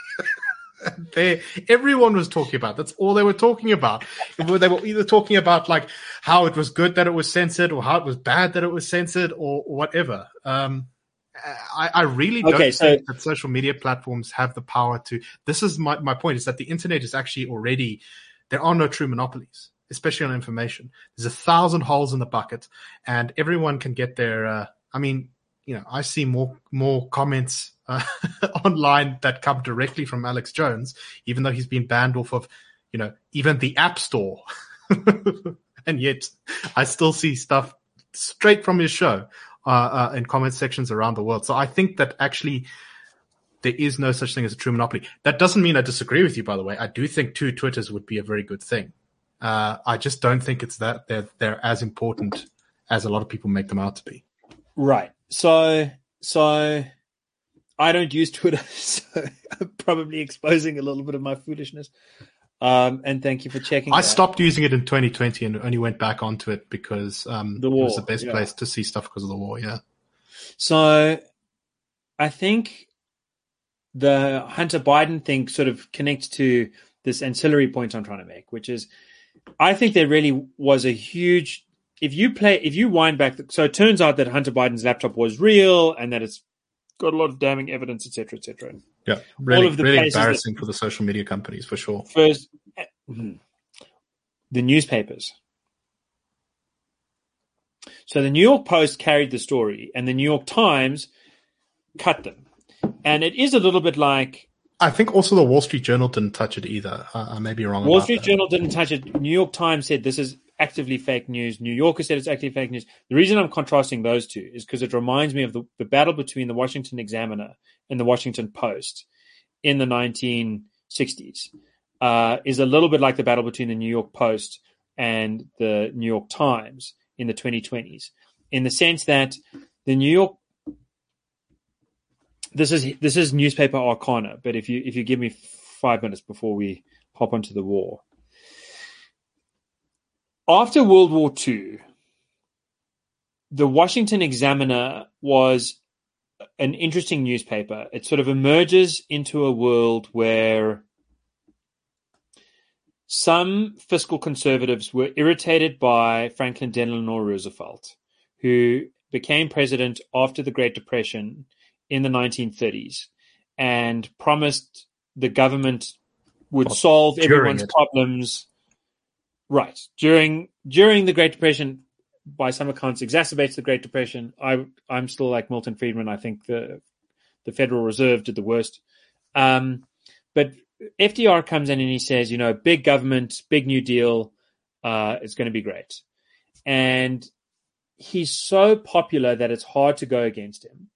They, everyone was talking about it. That's all they were talking about. They were either talking about like how it was good that it was censored, or how it was bad that it was censored, or, or whatever. Um, I, I really don't okay, so, think that social media platforms have the power to. This is my my point: is that the internet is actually already, there are no true monopolies, especially on information. There's a thousand holes in the bucket, and everyone can get their. Uh, I mean, you know, I see more more comments uh, online that come directly from Alex Jones, even though he's been banned off of, you know, even the App Store, and yet I still see stuff straight from his show uh, uh, in comment sections around the world. So I think that actually there is no such thing as a true monopoly. That doesn't mean I disagree with you, by the way. I do think two Twitters would be a very good thing. Uh, I just don't think it's that they're they're as important as a lot of people make them out to be. Right. So, so I don't use Twitter, so I'm probably exposing a little bit of my foolishness. Um, and thank you for checking. I that. stopped using it in twenty twenty and only went back onto it because um, the war, it was the best yeah. place to see stuff because of the war. Yeah. So I think the Hunter Biden thing sort of connects to this ancillary point I'm trying to make, which is I think there really was a huge, if you play, if you wind back, the, so it turns out that Hunter Biden's laptop was real and that it's got a lot of damning evidence, et cetera, et cetera. Yeah, really, All of the really embarrassing that, for the social media companies, for sure. First, the newspapers. So the New York Post carried the story and the New York Times cut them. And it is a little bit like... I think also the Wall Street Journal didn't touch it either. Uh, I may be wrong Wall about Street that. Journal didn't touch it. New York Times said this is actively fake news. New Yorker said it's actively fake news. The reason I'm contrasting those two is because it reminds me of the, the battle between the Washington Examiner and the Washington Post in the nineteen sixties. Uh, is a little bit like the battle between the New York Post and the New York Times in the twenty twenties, in the sense that the New York. This is this is newspaper arcana, but if you if you give me five minutes before we hop onto the war. After World War Two, the Washington Examiner was an interesting newspaper. It sort of emerges into a world where some fiscal conservatives were irritated by Franklin Delano Roosevelt, who became president after the Great Depression in the nineteen thirties and promised the government would well, solve everyone's it. problems. Right. During during the Great Depression, by some accounts, exacerbates the Great Depression. I, I'm still like Milton Friedman. I think the the Federal Reserve did the worst. Um, but F D R comes in and he says, you know, big government, big New Deal, uh, it's going to be great. And he's so popular that it's hard to go against him.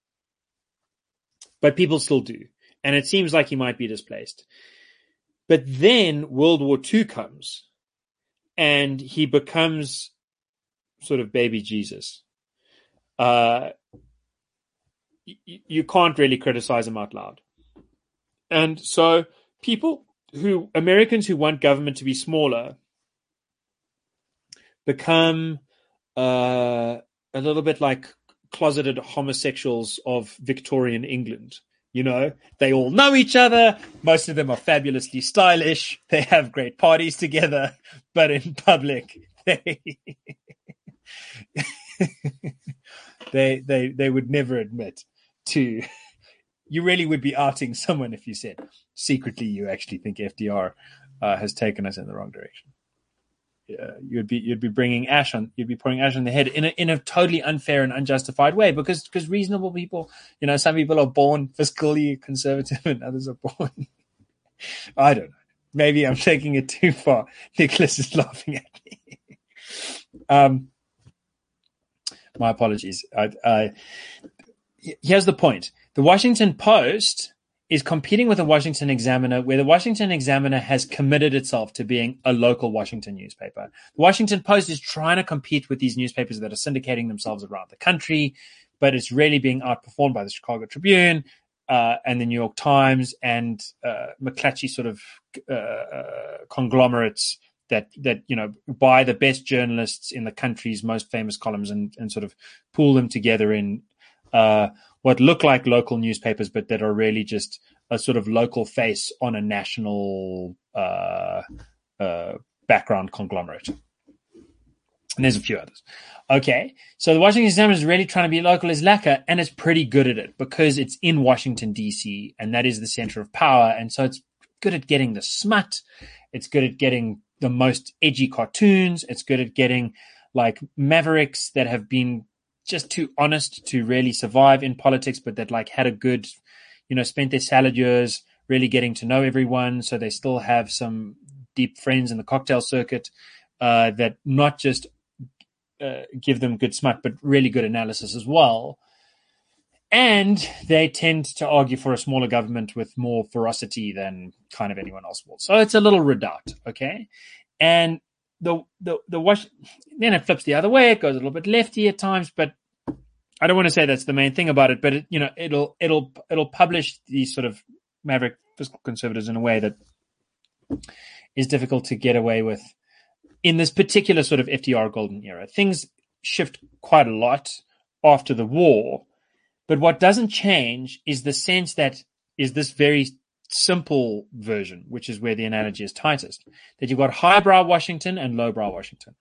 But people still do. And it seems like he might be displaced. But then World War Two comes and he becomes sort of baby Jesus. Uh, y- you can't really criticize him out loud. And so people who, Americans who want government to be smaller become uh, a little bit like closeted homosexuals of Victorian England. You know, they all know each other. Most of them are fabulously stylish. They have great parties together, but in public, they they they they would never admit to. You really would be outing someone if you said secretly you actually think F D R uh, has taken us in the wrong direction. Yeah, you'd be you'd be bringing ash on you'd be pouring ash on the head in a in a totally unfair and unjustified way because because reasonable people, you know, some people are born fiscally conservative and others are born. I don't know. Maybe I'm taking it too far. Nicholas is laughing at me. um, my apologies. I, I here's the point: the Washington Post is competing with the Washington Examiner, where the Washington Examiner has committed itself to being a local Washington newspaper. The Washington Post is trying to compete with these newspapers that are syndicating themselves around the country, but it's really being outperformed by the Chicago Tribune uh, and the New York Times and uh, McClatchy sort of uh, uh, conglomerates that, that, you know, buy the best journalists in the country's most famous columns and, and sort of pool them together in uh, what look like local newspapers, but that are really just a sort of local face on a national uh, uh, background conglomerate. And there's a few others. Okay, so the Washington Examiner is really trying to be local as lacquer, and it's pretty good at it because it's in Washington, D C, and that is the center of power. And so it's good at getting the smut. It's good at getting the most edgy cartoons. It's good at getting like mavericks that have been just too honest to really survive in politics, but that like had a good, you know, spent their salad years really getting to know everyone. So they still have some deep friends in the cocktail circuit uh, that not just uh, give them good smut, but really good analysis as well. And they tend to argue for a smaller government with more ferocity than kind of anyone else will. So it's a little redoubt, okay? And The the the wash then it flips the other way. It goes a little bit lefty at times, but I don't want to say that's the main thing about it. But it, you know, it'll it'll it'll publish these sort of maverick fiscal conservatives in a way that is difficult to get away with in this particular sort of F D R golden era. Things shift quite a lot after the war, but what doesn't change is the sense that is this very simple version, which is where the analogy is tightest, that you've got highbrow Washington and lowbrow Washington.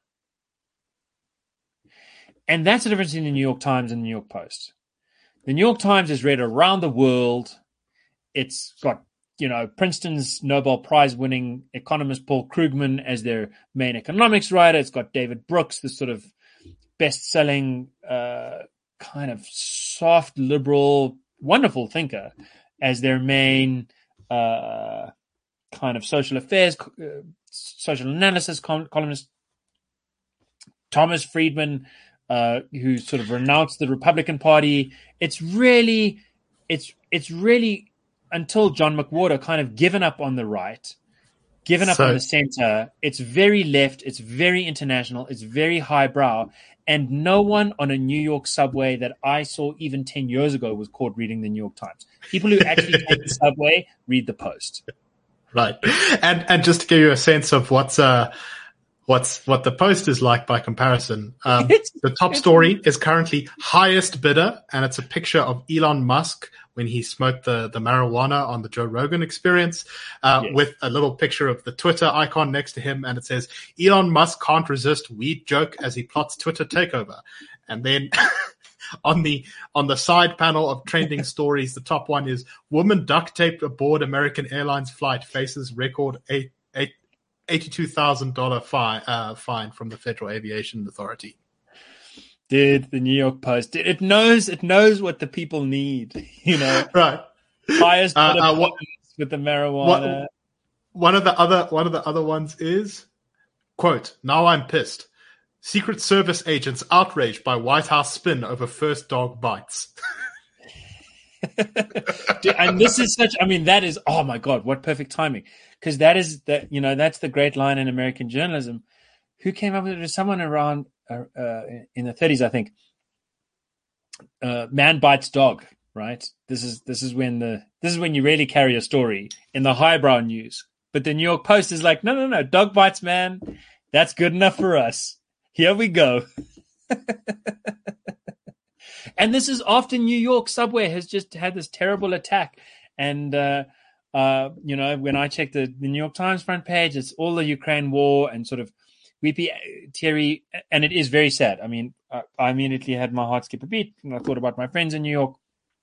And that's the difference in the New York Times and the New York Post. The New York Times is read around the world. It's got, you know, Princeton's Nobel Prize winning economist Paul Krugman as their main economics writer. It's got David Brooks, the sort of best-selling uh, kind of soft, liberal, wonderful thinker, as their main Uh, kind of social affairs, uh, social analysis col- columnist. Thomas Friedman, uh, who sort of renounced the Republican Party. It's really, it's it's really until John McWhorter kind of given up on the right, given up so, on the center. It's very left. It's very international. It's very highbrow, And no one on a New York subway that I saw even ten years ago was caught reading the New York Times. People who actually take the subway read the Post. Right. And and just to give you a sense of what's uh what's what the Post is like by comparison, um, the top story is currently highest bidder, and it's a picture of Elon Musk when he smoked the, the marijuana on the Joe Rogan Experience, uh, yes. with a little picture of the Twitter icon next to him. And it says, Elon Musk can't resist weed joke as he plots Twitter takeover. And then on the, on the side panel of trending stories, the top one is woman duct taped aboard American Airlines flight faces record eight, eight, eighty-two thousand dollars fine, uh, fine from the Federal Aviation Authority. Dude, the New York Post, it knows it knows what the people need, you know. Right. Highest uh, uh, what, with the marijuana. What, one of the other one of the other ones is, quote, now I'm pissed. Secret Service agents outraged by White House spin over first dog bites. Dude, and this is such, I mean, that is, oh my God, what perfect timing. Because that is, the, you know, that's the great line in American journalism. Who came up with it? Was someone around uh, uh, in the thirties, I think. Uh, man bites dog, right? This is this is when the this is when you really carry a story in the highbrow news. But the New York Post is like, no, no, no, dog bites, man. That's good enough for us. Here we go. And this is after New York subway has just had this terrible attack. And, uh, uh, you know, when I check the, the New York Times front page, it's all the Ukraine war and sort of weepy, teary, and it is very sad. I mean, uh, I immediately had my heart skip a beat when I thought about my friends in New York.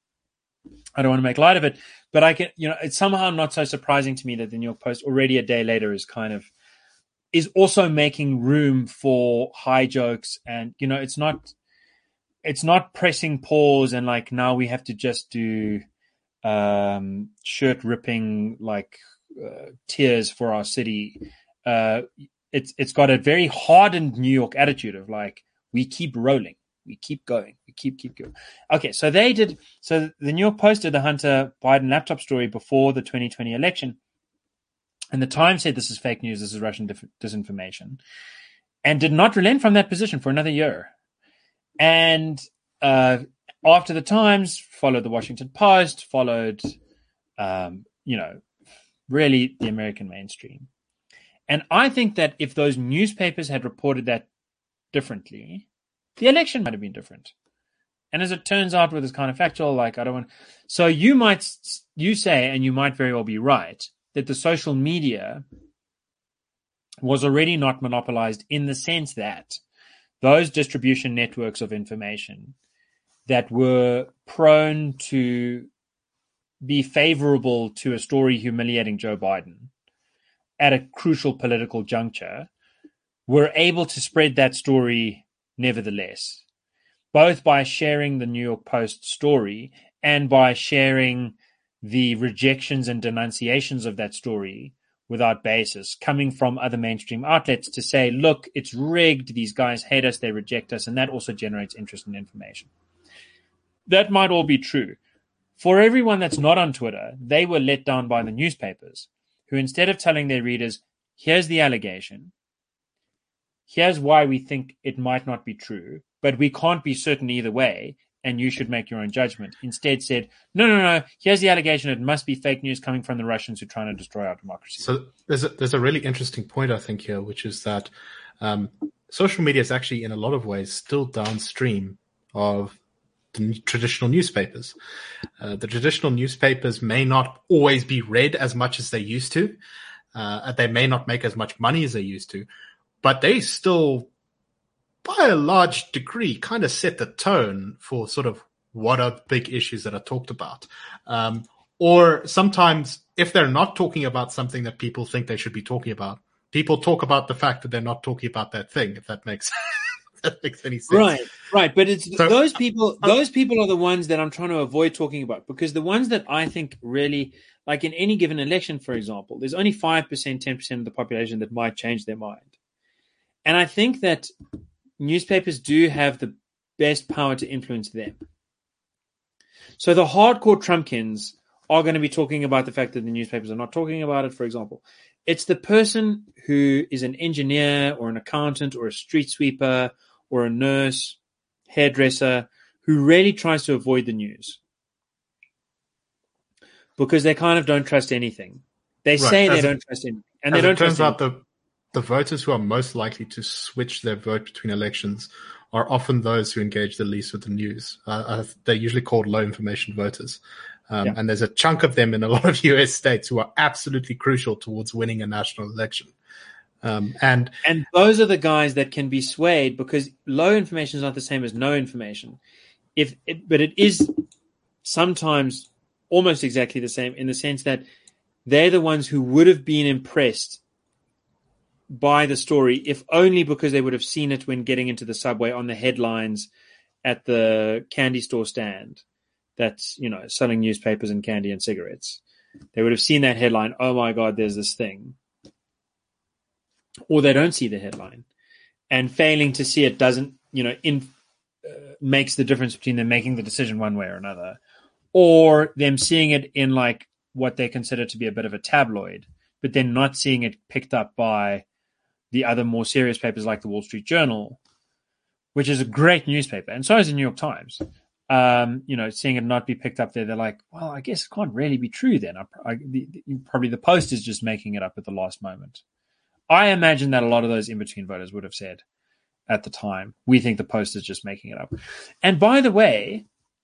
I don't want to make light of it, but I can, you know, it's somehow not so surprising to me that the New York Post already a day later is kind of, is also making room for high jokes. And, you know, it's not, it's not pressing pause and like, now we have to just do um, shirt ripping, like uh, tears for our city. Uh, it's, it's got a very hardened New York attitude of like, we keep rolling. We keep going. We keep, keep going. Okay. So they did, so the New York Post did the Hunter Biden laptop story before the twenty twenty election. And the Times said this is fake news, this is Russian dis- disinformation, and did not relent from that position for another year. And uh, after the Times, followed the Washington Post, followed, um, you know, really the American mainstream. And I think that if those newspapers had reported that differently, the election might have been different. And as it turns out with this kind of factual, like I don't want, so you might, you say, and you might very well be right, that the social media was already not monopolized in the sense that those distribution networks of information that were prone to be favorable to a story humiliating Joe Biden at a crucial political juncture were able to spread that story nevertheless, both by sharing the New York Post story and by sharing the rejections and denunciations of that story without basis coming from other mainstream outlets to say, look, it's rigged. These guys hate us. They reject us. And that also generates interest in information. That might all be true. For everyone that's not on Twitter, they were let down by the newspapers who, instead of telling their readers, here's the allegation, here's why we think it might not be true, but we can't be certain either way, and you should make your own judgment, instead said, no, no, no, here's the allegation. It must be fake news coming from the Russians who are trying to destroy our democracy. So there's a, there's a really interesting point, I think, here, which is that um, social media is actually, in a lot of ways, still downstream of the traditional newspapers. Uh, the traditional newspapers may not always be read as much as they used to. Uh, they may not make as much money as they used to, but they still, by a large degree, kind of set the tone for sort of what are big issues that are talked about. Um, or sometimes if they're not talking about something that people think they should be talking about, people talk about the fact that they're not talking about that thing, if that makes if that makes any sense. Right, right. But it's so, those people, those people are the ones that I'm trying to avoid talking about, because the ones that I think really, like in any given election, for example, there's only five percent, ten percent of the population that might change their mind. And I think that newspapers do have the best power to influence them. So the hardcore Trumpkins are going to be talking about the fact that the newspapers are not talking about it, for example. It's the person who is an engineer or an accountant or a street sweeper or a nurse, hairdresser, who really tries to avoid the news because they kind of don't trust anything. They Right. say As they it- don't trust anything. And As they it don't turns trust out, anything. the the voters who are most likely to switch their vote between elections are often those who engage the least with the news. Uh, uh, they're usually called low information voters. Um, Yeah. And there's a chunk of them in a lot of U S states who are absolutely crucial towards winning a national election. Um, and And those are the guys that can be swayed because low information is not the same as no information. If it, but it is sometimes almost exactly the same in the sense that they're the ones who would have been impressed by the story, if only because they would have seen it when getting into the subway on the headlines at the candy store stand that's, you know, selling newspapers and candy and cigarettes. They would have seen that headline, oh my God, there's this thing. Or they don't see the headline. And failing to see it doesn't, you know, in, uh, makes the difference between them making the decision one way or another. Or them seeing it in like what they consider to be a bit of a tabloid, but then not seeing it picked up by the other more serious papers like the Wall Street Journal, which is a great newspaper. And so is the New York Times. Um, you know, seeing it not be picked up there, they're like, well, I guess it can't really be true then. I, I, the, the, probably the Post is just making it up at the last moment. I imagine that a lot of those in-between voters would have said at the time, we think the Post is just making it up. And by the way,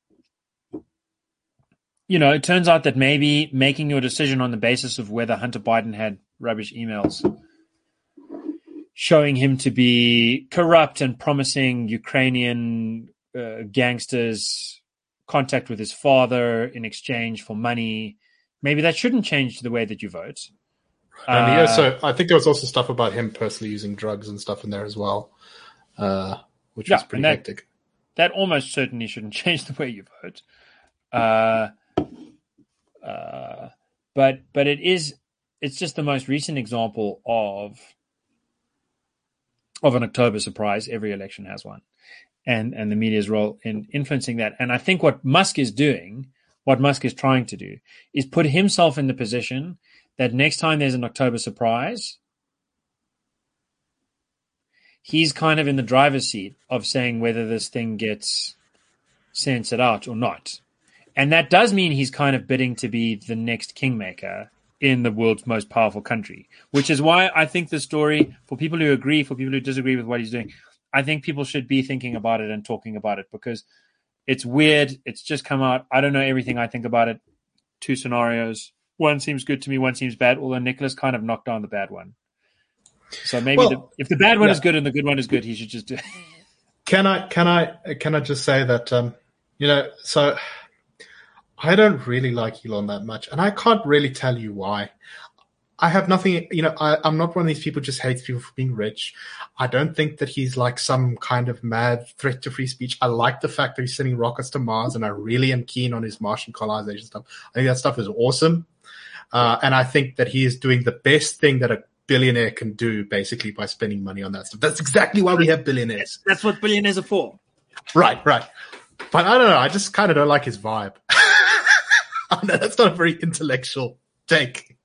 you know, it turns out that maybe making your decision on the basis of whether Hunter Biden had rubbish emails showing him to be corrupt and promising Ukrainian uh, gangsters contact with his father in exchange for money, maybe that shouldn't change the way that you vote. And Uh, yeah, so I think there was also stuff about him personally using drugs and stuff in there as well, uh, which Yeah, was pretty and that- hectic. That almost certainly shouldn't change the way you vote. Uh, uh, but but it is it's just the most recent example of of an October surprise. Every election has one, and and the media's role in influencing that. And I think what Musk is doing, what Musk is trying to do, is put himself in the position that next time there's an October surprise, he's kind of in the driver's seat of saying whether this thing gets censored out or not. And that does mean he's kind of bidding to be the next kingmaker in the world's most powerful country, which is why I think the story, for people who agree, for people who disagree with what he's doing, I think people should be thinking about it and talking about it because it's weird. It's just come out. I don't know everything I think about it. Two scenarios. One seems good to me, one seems bad, although Nicholas kind of knocked down the bad one. So maybe Well, the, if the bad one yeah. is good and the good one is good, he should just do it. Can I can I can I just say that um, you know, so I don't really like Elon that much, and I can't really tell you why. I have nothing, you know, I, I'm not one of these people who just hates people for being rich. I don't think that he's like some kind of mad threat to free speech. I like the fact that he's sending rockets to Mars, and I really am keen on his Martian colonization stuff. I think that stuff is awesome. Uh, and I think that he is doing the best thing that a billionaire can do, basically, by spending money on that stuff. That's exactly why we have billionaires. That's what billionaires are for. Right, right. But I don't know. I just kind of don't like his vibe. I know that's not a very intellectual take.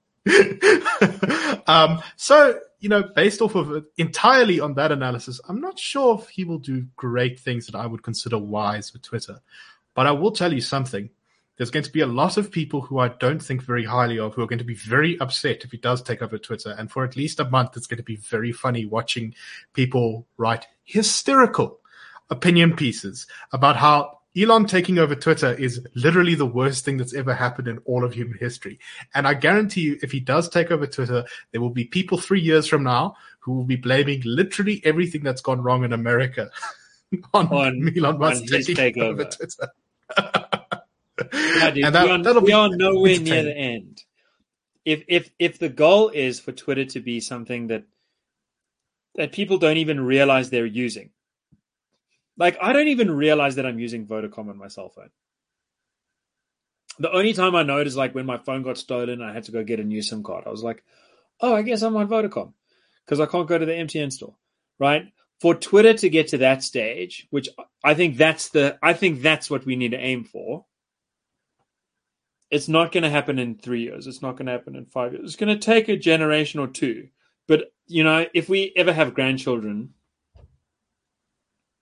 um, so, you know, based off of it, entirely on that analysis, I'm not sure if he will do great things that I would consider wise with Twitter. But I will tell you something. There's going to be a lot of people who I don't think very highly of who are going to be very upset if he does take over Twitter. And for at least a month, it's going to be very funny watching people write hysterical opinion pieces about how Elon taking over Twitter is literally the worst thing that's ever happened in all of human history. And I guarantee you, if he does take over Twitter, there will be people three years from now who will be blaming literally everything that's gone wrong in America on, On- Elon Musk on his taking over takeover. Twitter. Yeah, dude, And that- we are, that'll we be are nowhere near entertaining. the end. If if if the goal is for Twitter to be something that that people don't even realize they're using, like I don't even realize that I'm using Vodacom on my cell phone. The only time I know it is like when my phone got stolen and I had to go get a new SIM card. I was like, oh, I guess I'm on Vodacom because I can't go to the M T N store, right? For Twitter to get to that stage, which I think that's the I think that's what we need to aim for. It's not going to happen in three years. It's not going to happen in five years. It's going to take a generation or two. But, you know, if we ever have grandchildren,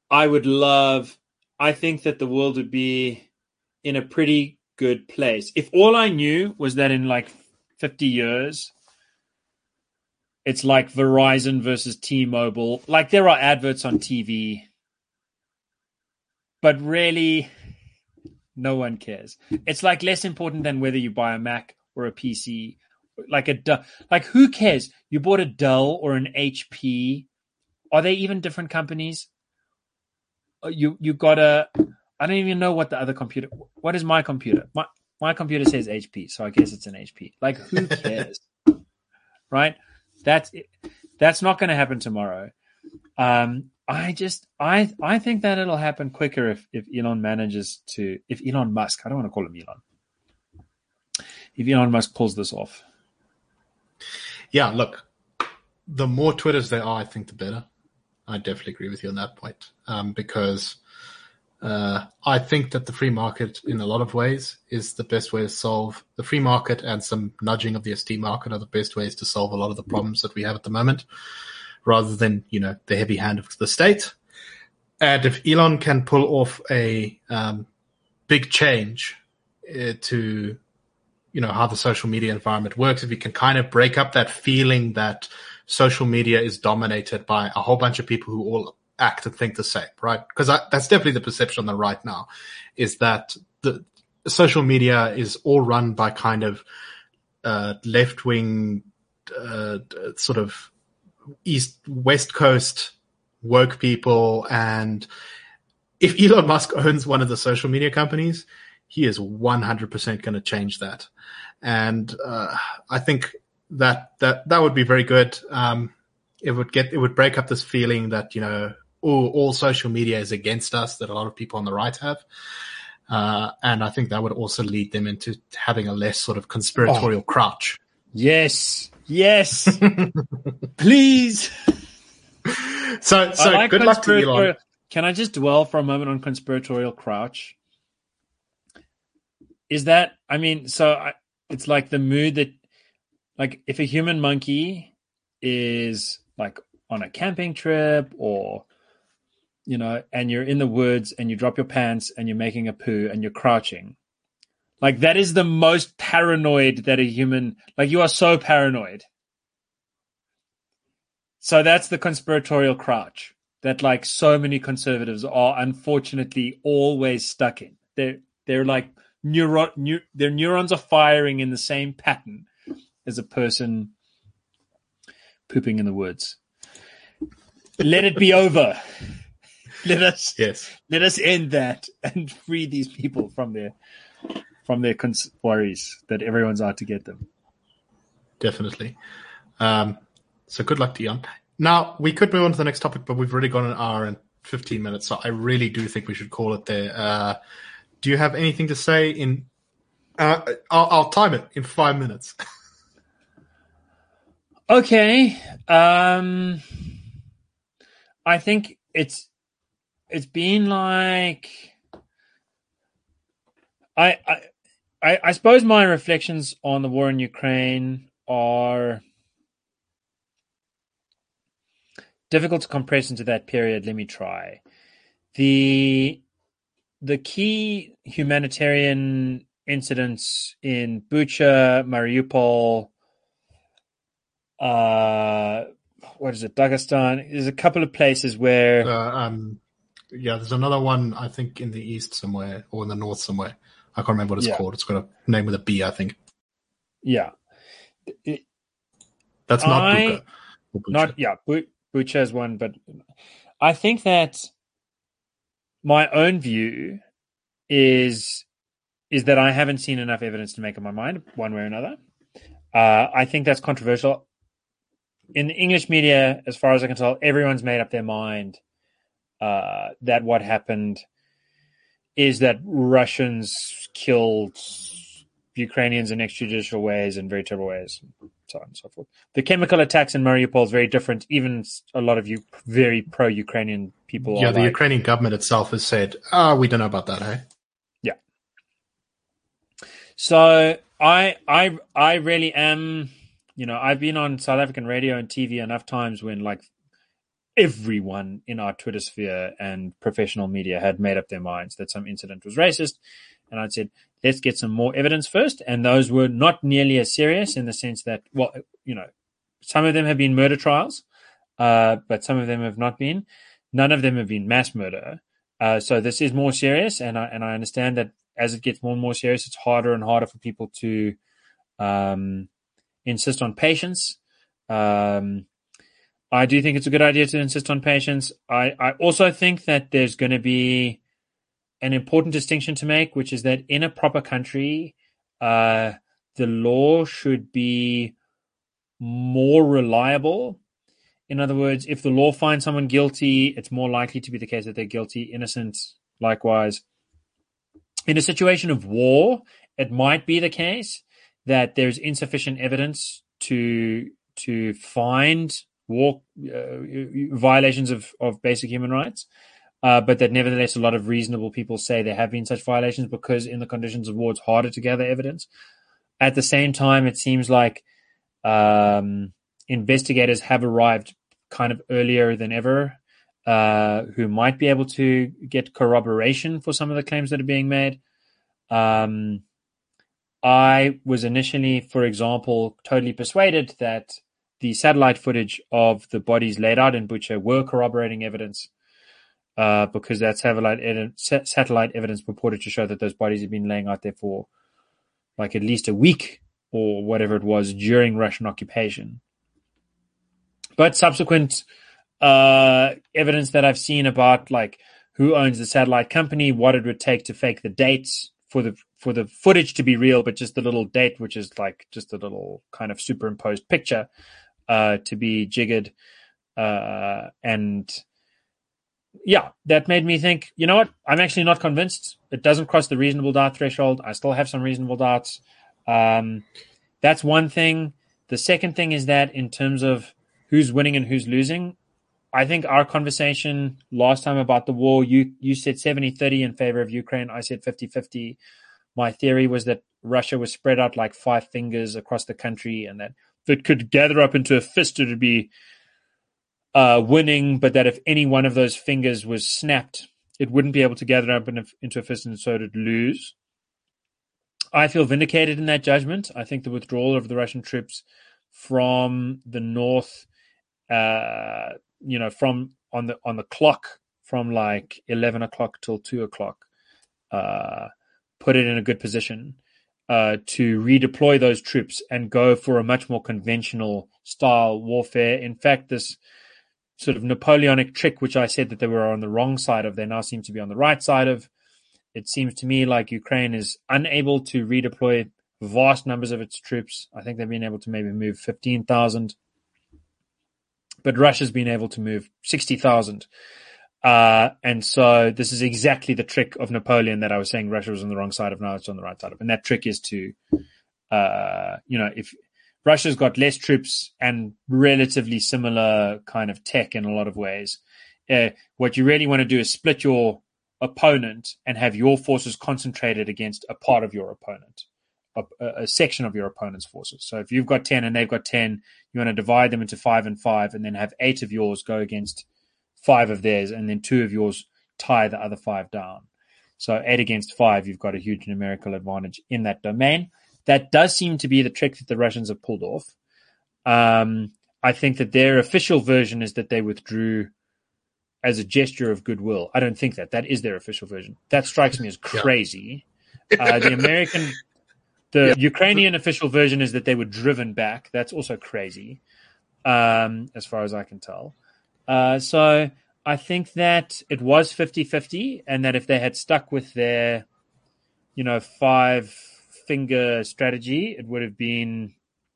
I would love, I think that the world would be in a pretty good place. If all I knew was that in like fifty years, it's like Verizon versus T-Mobile. Like there are adverts on T V, but really no one cares. It's like less important than whether you buy a Mac or a P C. Like a like who cares? You bought a Dell or an H P. Are they even different companies? You you got a. I don't even know what the other computer. What is my computer? My my computer says H P, so I guess it's an H P. Like who cares, right? That's that's not going to happen tomorrow. Um, I just I I think that it'll happen quicker if if Elon manages to if Elon Musk. I don't want to call him Elon. If Elon Musk pulls this off. Yeah, look, the more Twitters there are, I think the better. I definitely agree with you on that point, um, because uh, I think that the free market, in a lot of ways, is the best way to solve the free market, and some nudging of the S T market are the best ways to solve a lot of the problems that we have at the moment, rather than, you know, the heavy hand of the state. And if Elon can pull off a um, big change uh, to, you know, how the social media environment works, if you can kind of break up that feeling that social media is dominated by a whole bunch of people who all act and think the same, right? Because that's definitely the perception on the right now, is that the social media is all run by kind of uh, left-wing, uh, sort of east, west coast woke people. And if Elon Musk owns one of the social media companies, he is one hundred percent going to change that. And uh, I think that that that would be very good. Um, it would get it would break up this feeling that, you know, all, all social media is against us, that a lot of people on the right have. Uh, and I think that would also lead them into having a less sort of conspiratorial oh. crouch. Yes. Yes. Please. So, so like good luck to Elon. Can I just dwell for a moment on conspiratorial crouch? Is that, I mean, so I, it's like the mood that, like, if a human monkey is like on a camping trip, or, you know, and you're in the woods and you drop your pants and you're making a poo and you're crouching, like that is the most paranoid that a human, like you are so paranoid. So that's the conspiratorial crouch that like so many conservatives are unfortunately always stuck in. They're, they're like neuro, neu, their neurons are firing in the same pattern as a person pooping in the woods. Let it be over. Let us, yes. Let us end that and free these people from their from their cons- worries that everyone's out to get them. Definitely. Um, so good luck to Elon. Now, we could move on to the next topic, but we've already gone an hour and fifteen minutes, so I really do think we should call it there. Uh, do you have anything to say in... Uh, I'll, I'll time it in five minutes. Okay. Um, I think it's it's been like... I, I I suppose my reflections on the war in Ukraine are difficult to compress into that period. Let me try. The the key humanitarian incidents in Bucha, Mariupol, uh, what is it, Dagestan? There's a couple of places where... Uh, um, yeah, there's another one, I think, in the east somewhere, or in the north somewhere. I can't remember what it's yeah. called. It's got a name with a B, I think. Yeah. It, That's not I, Bucha. Not, yeah, Bucha is one, but I think that my own view is is that I haven't seen enough evidence to make up my mind one way or another. Uh, I think that's controversial. In the English media, as far as I can tell, everyone's made up their mind uh, that what happened is that Russians killed Ukrainians in extrajudicial ways and very terrible ways, and so on and so forth. The chemical attacks in Mariupol is very different. Even a lot of you very pro-Ukrainian people yeah, are the like, Ukrainian government itself has said, ah, oh, we don't know about that, hey? Yeah. So I, I, I really am, you know, I've been on South African radio and T V enough times when, like, everyone in our Twitter sphere and professional media had made up their minds that some incident was racist. And I said, let's get some more evidence first. And those were not nearly as serious in the sense that, well, you know, some of them have been murder trials, uh, but some of them have not been. None of them have been mass murder. Uh, so this is more serious. And I, and I understand that as it gets more and more serious, it's harder and harder for people to um, insist on patience. Um, I do think it's a good idea to insist on patience. I, I also think that there's going to be an important distinction to make, which is that in a proper country, uh, the law should be more reliable. In other words, if the law finds someone guilty, it's more likely to be the case that they're guilty. Innocent, likewise. In a situation of war, it might be the case that there's insufficient evidence to to find war uh, violations of, of basic human rights, uh, but that nevertheless a lot of reasonable people say there have been such violations because in the conditions of war it's harder to gather evidence. At the same time, it seems like um, investigators have arrived kind of earlier than ever, uh, who might be able to get corroboration for some of the claims that are being made. Um, I was initially, for example, totally persuaded that the satellite footage of the bodies laid out in Bucha were corroborating evidence, uh, because that satellite, ed- satellite evidence purported to show that those bodies had been laying out there for like at least a week or whatever it was during Russian occupation. But subsequent uh, evidence that I've seen about like who owns the satellite company, what it would take to fake the dates for the for the footage to be real, but just the little date, which is like just a little kind of superimposed picture, uh, to be jiggered. Uh, and yeah, that made me think, you know what? I'm actually not convinced. It doesn't cross the reasonable doubt threshold. I still have some reasonable doubts. Um, that's one thing. The second thing is that in terms of who's winning and who's losing, I think our conversation last time about the war, you you said seventy thirty in favor of Ukraine. I said fifty fifty. My theory was that Russia was spread out like five fingers across the country and that if it could gather up into a fist, it would be uh, winning, but that if any one of those fingers was snapped, it wouldn't be able to gather up in a, into a fist and so it would lose. I feel vindicated in that judgment. I think the withdrawal of the Russian troops from the north, uh, you know, from on the on the clock from like eleven o'clock till two o'clock, uh, put it in a good position uh, to redeploy those troops and go for a much more conventional style warfare. In fact, this sort of Napoleonic trick, which I said that they were on the wrong side of, they now seem to be on the right side of. It seems to me like Ukraine is unable to redeploy vast numbers of its troops. I think they've been able to maybe move fifteen thousand. But Russia's been able to move sixty thousand. Uh, and so this is exactly the trick of Napoleon that I was saying Russia was on the wrong side of, now it's on the right side of. And that trick is to, uh, you know, if Russia's got less troops and relatively similar kind of tech in a lot of ways, uh, what you really want to do is split your opponent and have your forces concentrated against a part of your opponent, a, a section of your opponent's forces. So if you've got ten and they've got ten, you want to divide them into five and five and then have eight of yours go against five of theirs and then two of yours tie the other five down. So eight against five, you've got a huge numerical advantage in that domain. That does seem to be the trick that the Russians have pulled off. Um, I think that their official version is that they withdrew as a gesture of goodwill. I don't think that. That is their official version. That strikes me as crazy. Yeah. Uh, the American, the yeah. Ukrainian official version is that they were driven back. That's also crazy, um, as far as I can tell. Uh, so I think that it was fifty-fifty and that if they had stuck with their, you know, five-finger strategy, it would have been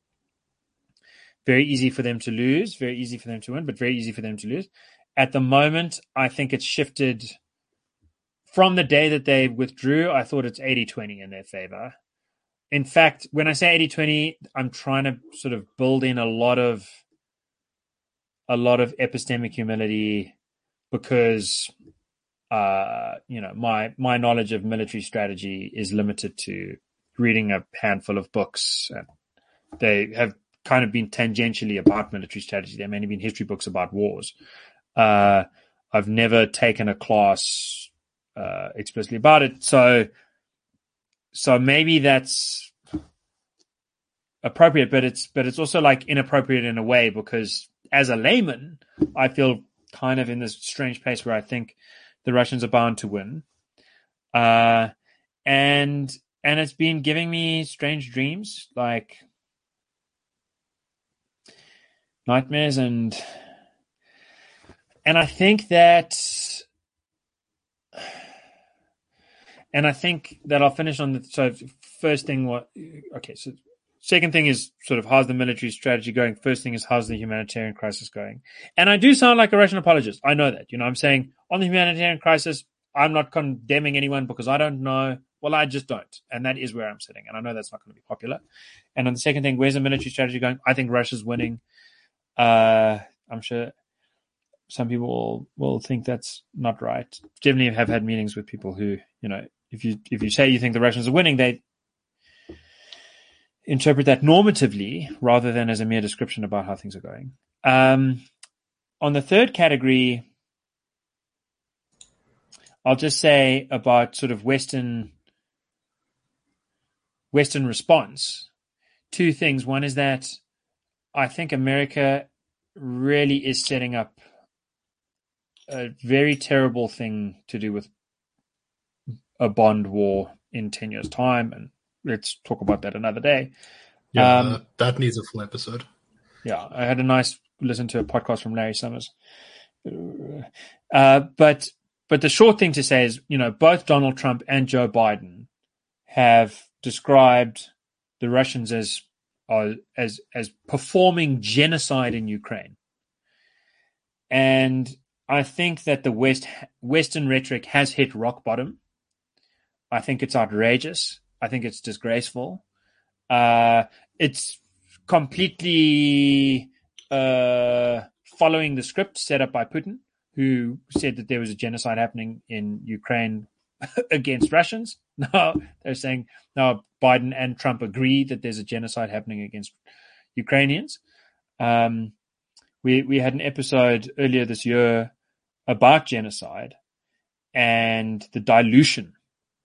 very easy for them to lose, very easy for them to win, but very easy for them to lose. At the moment, I think it's shifted from the day that they withdrew. I thought it's eighty twenty in their favor. In fact, when I say eighty twenty, I'm trying to sort of build in a lot of a lot of epistemic humility because, uh, you know, my my knowledge of military strategy is limited to reading a handful of books. And they have kind of been tangentially about military strategy. They've mainly been history books about wars. Uh, I've never taken a class uh, explicitly about it, so so maybe that's appropriate, but it's but it's also like inappropriate in a way, because as a layman, I feel kind of in this strange place where I think the Russians are bound to win, uh, and and it's been giving me strange dreams, like nightmares, and and I think that and I think that I'll finish on the so first thing. What okay, so. Second thing is sort of how's the military strategy going? First thing is how's the humanitarian crisis going? And I do sound like a Russian apologist. I know that. You know, I'm saying on the humanitarian crisis, I'm not condemning anyone because I don't know. Well, I just don't. And that is where I'm sitting. And I know that's not going to be popular. And on the second thing, where's the military strategy going? I think Russia's winning. Uh, I'm sure some people will, will think that's not right. Definitely have had meetings with people who, you know, if you if you say you think the Russians are winning, they interpret that normatively rather than as a mere description about how things are going. Um, on the third category, I'll just say about sort of Western Western response. Two things. One is that I think America really is setting up a very terrible thing to do with a bond war in ten years' time, and let's talk about that another day. Yeah, um, uh, that needs a full episode. Yeah, I had a nice listen to a podcast from Larry Summers. Uh, but but the short thing to say is, you know, both Donald Trump and Joe Biden have described the Russians as uh, as as performing genocide in Ukraine, and I think that the West Western rhetoric has hit rock bottom. I think it's outrageous. I think it's disgraceful. Uh, it's completely uh, following the script set up by Putin, who said that there was a genocide happening in Ukraine against Russians. Now they're saying now Biden and Trump agree that there's a genocide happening against Ukrainians. Um, we we had an episode earlier this year about genocide and the dilution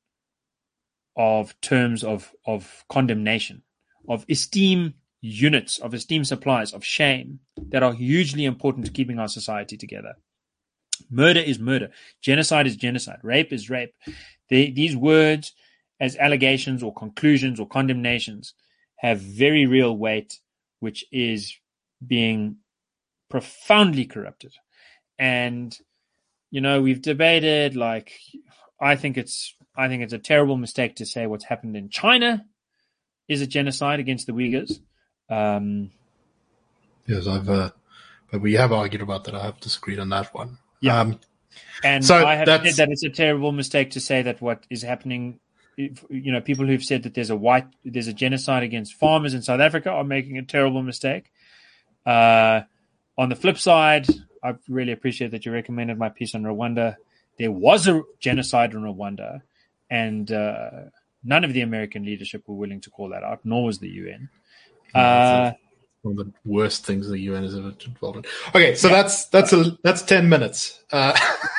of terms of, of condemnation, of esteem units, of esteem supplies, of shame that are hugely important to keeping our society together. Murder is murder. Genocide is genocide. Rape is rape. They, these words as allegations or conclusions or condemnations have very real weight, which is being profoundly corrupted. And, you know, we've debated, like, I think it's I think it's a terrible mistake to say what's happened in China is a genocide against the Uyghurs. Um, yes, I've, uh, but we have argued about that. I have disagreed on that one. Yeah, um, and so I have that's... said that it's a terrible mistake to say that what is happening. If, you know, people who've said that there's a white there's a genocide against farmers in South Africa are making a terrible mistake. Uh, on the flip side, I really appreciate that you recommended my piece on Rwanda. There was a genocide in Rwanda, and uh, none of the American leadership were willing to call that out, nor was the U N. Uh, one of the worst things the U N has ever involved in. Okay, so yeah. that's that's a that's ten minutes. Uh,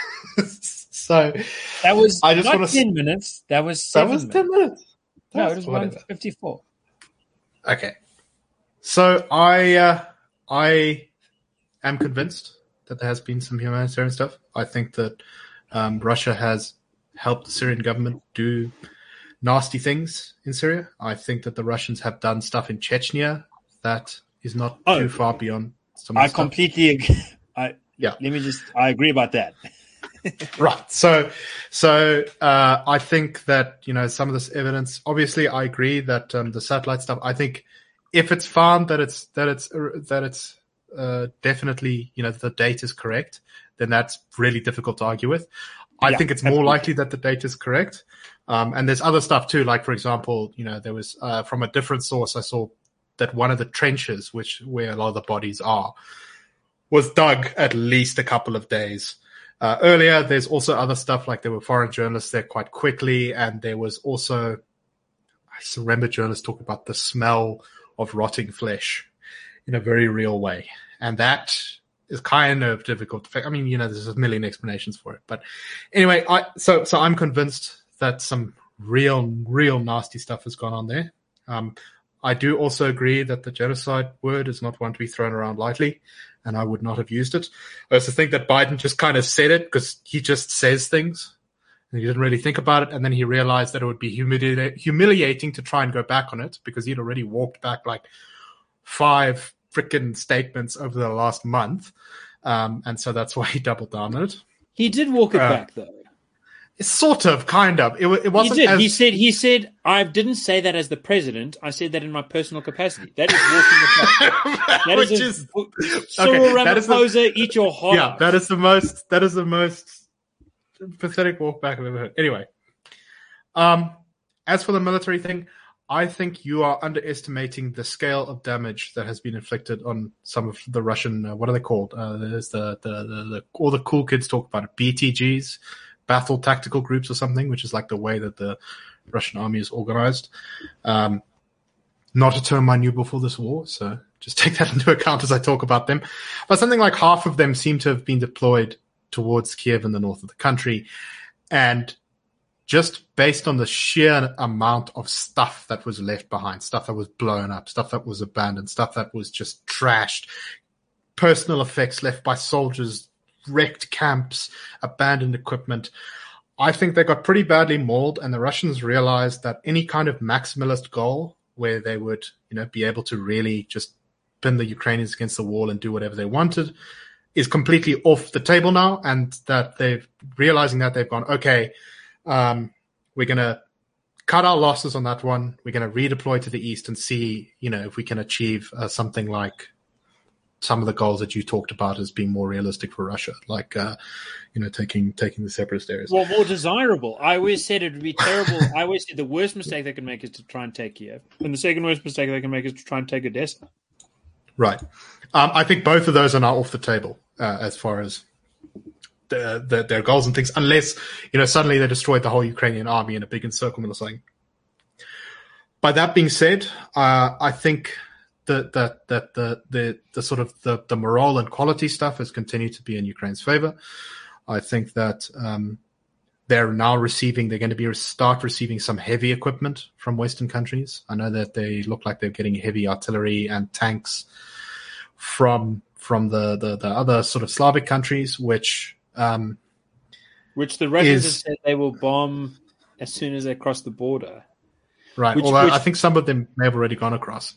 so that was I just not want to ten minutes. That was seven that was minutes. ten minutes. That's no, it was one fifty-four. Okay, so I uh, I am convinced that there has been some humanitarian stuff. I think that um, Russia has helped the Syrian government do nasty things in Syria. I think that the Russians have done stuff in Chechnya that is not oh, too far beyond some of the I stuff. completely agree. I, yeah. Let me just, I agree about that. Right. So, so uh, I think that, you know, some of this evidence, obviously I agree that um, the satellite stuff, I think if it's found that it's, that it's, uh, that it's uh, definitely, you know, the date is correct, then that's really difficult to argue with. I yeah, think it's more likely that the date is correct. Um, and there's other stuff too, like, for example, you know, there was uh, from a different source, I saw that one of the trenches, which where a lot of the bodies are, was dug at least a couple of days uh, earlier. There's also other stuff, like there were foreign journalists there quite quickly. And there was also, I remember journalists talking about the smell of rotting flesh in a very real way. And that is kind of difficult to fix. I mean, you know, there's a million explanations for it. But anyway, I so so I'm convinced that some real, real nasty stuff has gone on there. Um, I do also agree that the genocide word is not one to be thrown around lightly, and I would not have used it. I also think that Biden just kind of said it because he just says things. And he didn't really think about it, and then he realized that it would be humili- humiliating to try and go back on it because he'd already walked back like five freaking statements over the last month. Um, and so that's why he doubled down on it. He did walk it uh, back, though. Sort of, kind of. It, it wasn't. He did. As... He said. He said. I didn't say that as the president. I said that in my personal capacity. That is walking it back. That Which is, a, is Cyril okay, Ramaphosa. The, eat your heart. Yeah, that is the most. That is the most pathetic walk back I've ever heard. Anyway, um, as for the military thing, I think you are underestimating the scale of damage that has been inflicted on some of the Russian. Uh, what are they called? Uh, there's the, the the the all the cool kids talk about it. B T Gs. Battle Tactical Groups or something, which is like the way that the Russian army is organized. Um, not a term I knew before this war, so just take that into account as I talk about them. But something like half of them seem to have been deployed towards Kiev in the north of the country. And just based on the sheer amount of stuff that was left behind, stuff that was blown up, stuff that was abandoned, stuff that was just trashed, personal effects left by soldiers, wrecked camps, abandoned equipment. I think they got pretty badly mauled, and the Russians realized that any kind of maximalist goal where they would, you know, be able to really just pin the Ukrainians against the wall and do whatever they wanted is completely off the table now, and that they've realizing that they've gone, okay, um, we're going to cut our losses on that one. We're going to redeploy to the east and see, you know, if we can achieve uh, something like some of the goals that you talked about as being more realistic for Russia, like, uh, you know, taking taking the separatist areas. Well, more desirable. I always said it would be terrible. I always said the worst mistake they can make is to try and take Kiev. And the second worst mistake they can make is to try and take Odessa. Right. Um, I think both of those are now off the table uh, as far as the, the, their goals and things, unless, you know, suddenly they destroyed the whole Ukrainian army in a big encirclement or something. By that being said, uh, I think that that that the the the sort of the, the morale and quality stuff has continued to be in Ukraine's favor. I think that um, they're now receiving, they're going to be start receiving some heavy equipment from Western countries. I know that they look like they're getting heavy artillery and tanks from from the the, the other sort of Slavic countries, which um, which the Russians is, have said they will bomb as soon as they cross the border. Right. Which, Although which, I think some of them may have already gone across.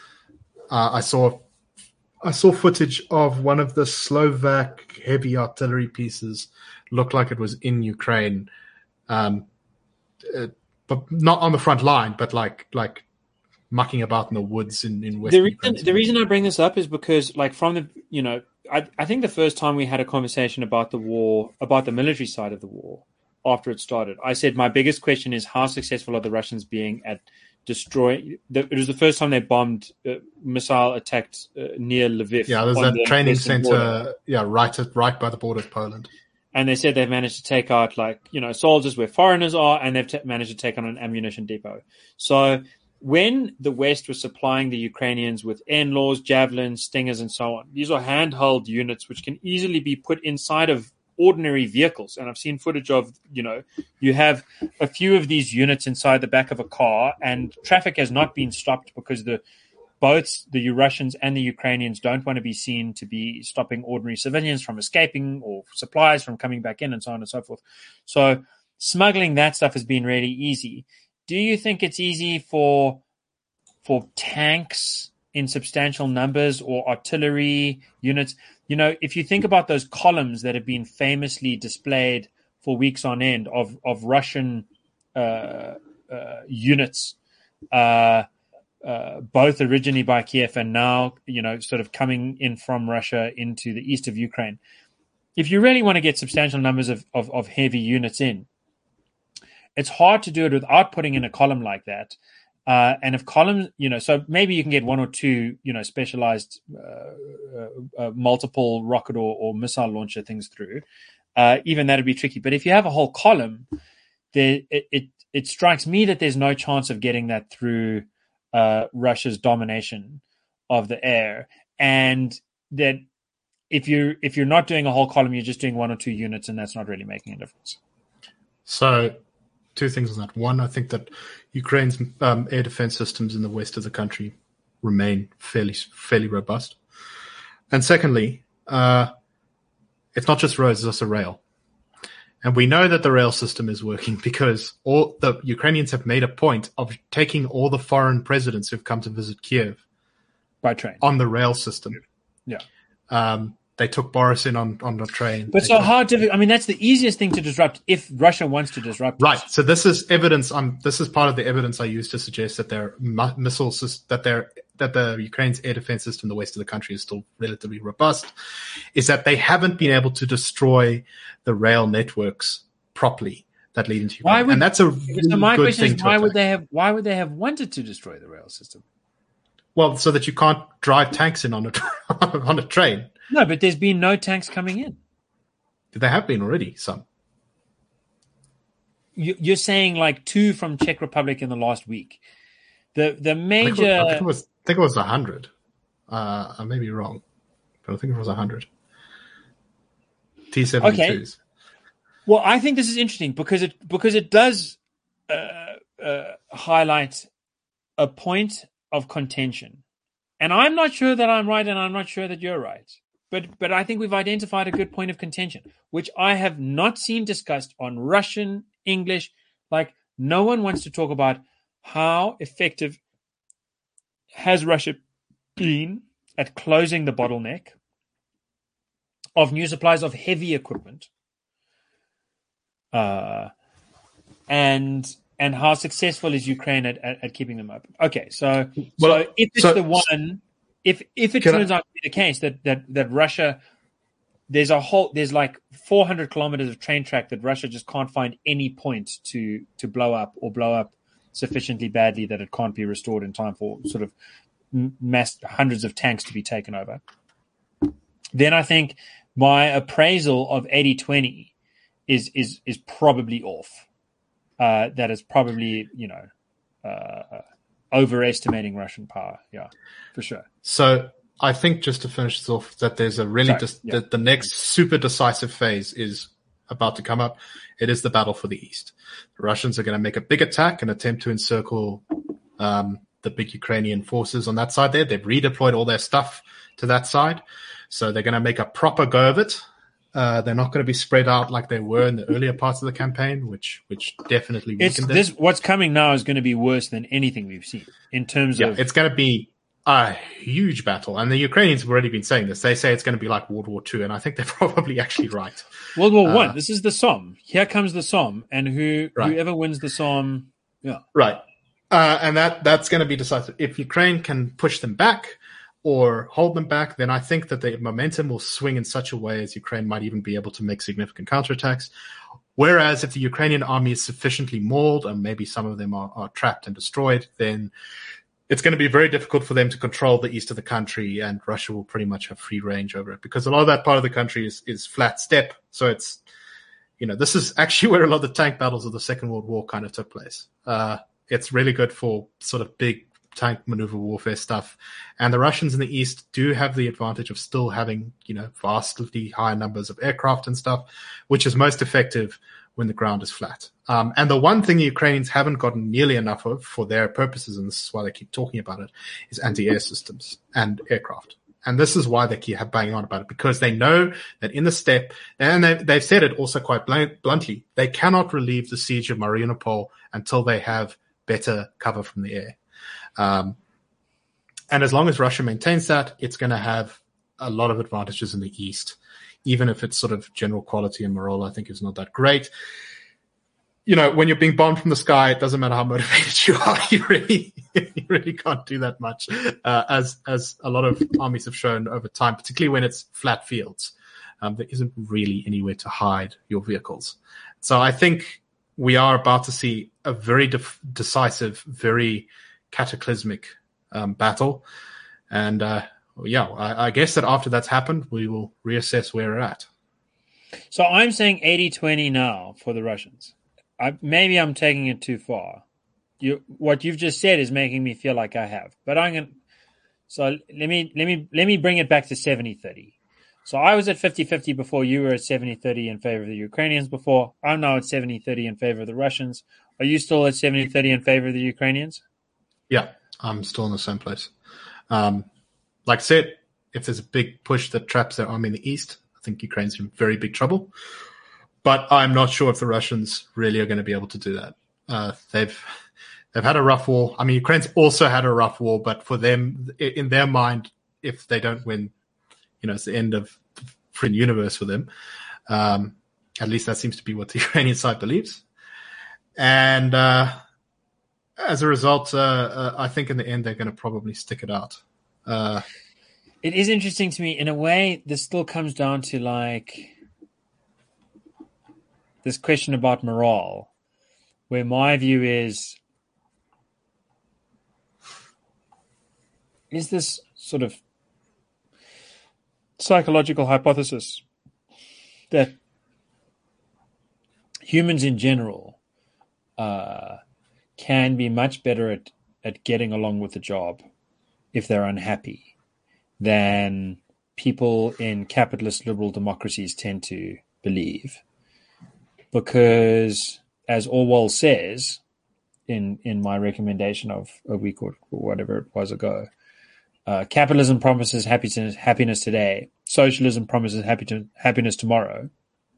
Uh, I saw, I saw footage of one of the Slovak heavy artillery pieces. Looked like it was in Ukraine, um, uh, but not on the front line, but like like mucking about in the woods in in Western the reason, Ukraine. The reason I bring this up is because, like, from the you know, I I think the first time we had a conversation about the war, about the military side of the war, after it started, I said my biggest question is how successful are the Russians being at destroying. It was the first time they bombed, uh, missile attacked uh, near Lviv. Yeah, there's that training center. Border. Yeah, right at, right by the border of Poland. And they said they've managed to take out, like, you know, soldiers where foreigners are, and they've t- managed to take on an ammunition depot. So when the West was supplying the Ukrainians with N-Laws, javelins, stingers, and so on, these are handheld units which can easily be put inside of ordinary vehicles. And I've seen footage of, you know, you have a few of these units inside the back of a car, and traffic has not been stopped because the both the Russians and the Ukrainians don't want to be seen to be stopping ordinary civilians from escaping or supplies from coming back in, and so on and so forth. So smuggling that stuff has been really easy. Do you think it's easy for for tanks in substantial numbers or artillery units? You know, if you think about those columns that have been famously displayed for weeks on end of, of Russian uh, uh, units, uh, uh, both originally by Kiev and now, you know, sort of coming in from Russia into the east of Ukraine. If you really want to get substantial numbers of, of, of heavy units in, it's hard to do it without putting in a column like that. Uh, and if columns, you know, so maybe you can get one or two, you know, specialized uh, uh, uh, multiple rocket or, or missile launcher things through. Uh, even that'd be tricky. But if you have a whole column, there, it, it it strikes me that there's no chance of getting that through uh, Russia's domination of the air, and that if you if you're not doing a whole column, you're just doing one or two units, and that's not really making a difference. So, two things on that. One, I think that Ukraine's um, air defense systems in the west of the country remain fairly fairly robust. And secondly, uh, it's not just roads; it's also rail. And we know that the rail system is working because all the Ukrainians have made a point of taking all the foreign presidents who've come to visit Kiev by train on the rail system. Yeah. Um, they took Boris in on, on the train. But they so took, hard to, I mean, that's the easiest thing to disrupt if Russia wants to disrupt. Right. So this is evidence. Um, this is part of the evidence I use to suggest that their mu- missiles, that their, that the Ukraine's air defense system, the west of the country, is still relatively robust, is that they haven't been able to destroy the rail networks properly that lead into Ukraine. Why would, and that's a really so my good question thing is, to why attack. would they have, why would they have wanted to destroy the rail system? Well, so that you can't drive tanks in on a on a train. No, but there's been no tanks coming in. There have been already some. You, you're saying like two from Czech Republic in the last week. The the major. I think it was. I think it was a hundred. Uh, I may be wrong, but I think it was a hundred. T seventy-twos. Okay. Well, I think this is interesting because it because it does uh, uh, highlight a point of contention. And I'm not sure that I'm right and I'm not sure that you're right. But but I think we've identified a good point of contention, which I have not seen discussed on Russian, English. Like, no one wants to talk about how effective has Russia been at closing the bottleneck of new supplies of heavy equipment. Uh, and and how successful is Ukraine at, at, at keeping them open? Okay, so well, so if it's so, the one, if if it turns I, out to be the case that that that Russia, there's a whole there's like four hundred kilometers of train track that Russia just can't find any point to to blow up or blow up sufficiently badly that it can't be restored in time for sort of mass hundreds of tanks to be taken over. Then I think my appraisal of eighty twenty is is is probably off. Uh, that is probably, you know, uh, overestimating Russian power. Yeah, for sure. So I think, just to finish this off, that there's a really, dis- yeah. the, the next super decisive phase is about to come up. It is the battle for the East. The Russians are going to make a big attack and attempt to encircle um, the big Ukrainian forces on that side there. They've redeployed all their stuff to that side. So they're going to make a proper go of it. Uh, they're not going to be spread out like they were in the earlier parts of the campaign, which which definitely it's weakened this. it. What's coming now is going to be worse than anything we've seen in terms yeah, of. It's going to be a huge battle, and the Ukrainians have already been saying this. They say it's going to be like World War Two, and I think they're probably actually right. World War One. Uh, this is the Somme. Here comes the Somme, and who right. whoever wins the Somme, yeah, right. Uh, and that that's going to be decisive. If Ukraine can push them back or hold them back, then I think that the momentum will swing in such a way as Ukraine might even be able to make significant counterattacks. Whereas if the Ukrainian army is sufficiently mauled, and maybe some of them are, are trapped and destroyed, then it's going to be very difficult for them to control the east of the country, and Russia will pretty much have free range over it, because a lot of that part of the country is, is flat steppe. So it's, you know, this is actually where a lot of the tank battles of the Second World War kind of took place. Uh, it's really good for sort of big tank maneuver warfare stuff. And the Russians in the east do have the advantage of still having, you know, vastly high numbers of aircraft and stuff, which is most effective when the ground is flat. Um, and the one thing the Ukrainians haven't gotten nearly enough of for their purposes, and this is why they keep talking about it, is anti-air systems and aircraft. And this is why they keep banging on about it, because they know that in the steppe, and they've, they've said it also quite bluntly, they cannot relieve the siege of Mariupol until they have better cover from the air. Um, and as long as Russia maintains that, it's going to have a lot of advantages in the east, even if its sort of general quality and morale, I think, is not that great. You know, when you're being bombed from the sky, it doesn't matter how motivated you are. You really, you really can't do that much, uh, as as a lot of armies have shown over time, particularly when it's flat fields. Um, there isn't really anywhere to hide your vehicles. So I think we are about to see a very def- decisive, very cataclysmic um, battle. And uh, yeah, I, I guess that after that's happened, we will reassess where we're at. So I'm saying eighty twenty now for the Russians. I, maybe I'm taking it too far. You, what you've just said is making me feel like I have. But I'm going to... So let me, let me, let me bring it back to seventy thirty. So I was at fifty-fifty before. You were at seventy-thirty in favor of the Ukrainians before. I'm now at seventy-thirty in favor of the Russians. Are you still at seventy-thirty in favor of the Ukrainians? Yeah, I'm still in the same place. Um, like I said, if there's a big push that traps their army in the east, I think Ukraine's in very big trouble. But I'm not sure if the Russians really are going to be able to do that. Uh, they've they've had a rough war. I mean, Ukraine's also had a rough war, but for them, in their mind, if they don't win, you know, it's the end of the free universe for them. Um, at least that seems to be what the Ukrainian side believes. And uh, as a result, uh, uh, I think in the end they're going to probably stick it out. Uh, it is interesting to me. In a way, this still comes down to like this question about morale, where my view is, is this sort of psychological hypothesis that humans in general uh, can be much better at, at getting along with the job if they're unhappy than people in capitalist liberal democracies tend to believe. Because, as Orwell says in, in my recommendation of a week or whatever it was ago, uh, capitalism promises happiness, happiness today. Socialism promises happy to, happiness tomorrow.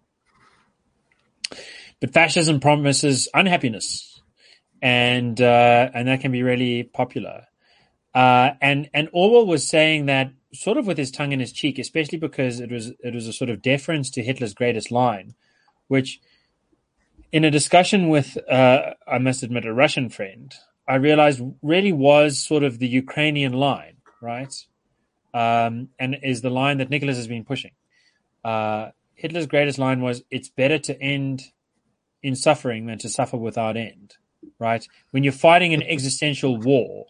But fascism promises unhappiness. And uh, and that can be really popular. Uh, and, and Orwell was saying that sort of with his tongue in his cheek, especially because it was it was a sort of deference to Hitler's greatest line, which in a discussion with, uh, I must admit, a Russian friend, I realized really was sort of the Ukrainian line, right? Um, and is the line that Nicholas has been pushing. Uh, Hitler's greatest line was, it's better to end in suffering than to suffer without end, right? When you're fighting an existential war,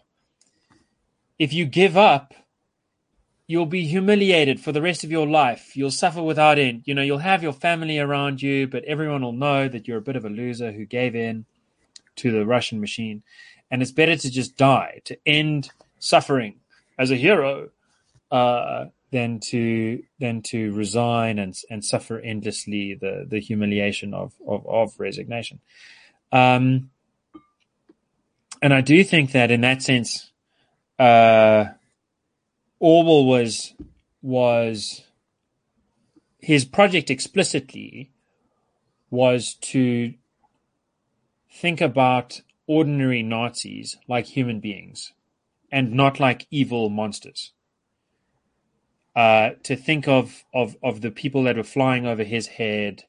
if you give up, you'll be humiliated for the rest of your life. You'll suffer without end. You know, you'll have your family around you, but everyone will know that you're a bit of a loser who gave in to the Russian machine. And it's better to just die, to end suffering as a hero, uh, than to than to resign and and suffer endlessly the the humiliation of of, of resignation. Um, and I do think that in that sense, uh, Orwell was was his project explicitly was to think about ordinary Nazis like human beings and not like evil monsters. Uh, to think of, of of the people that were flying over his head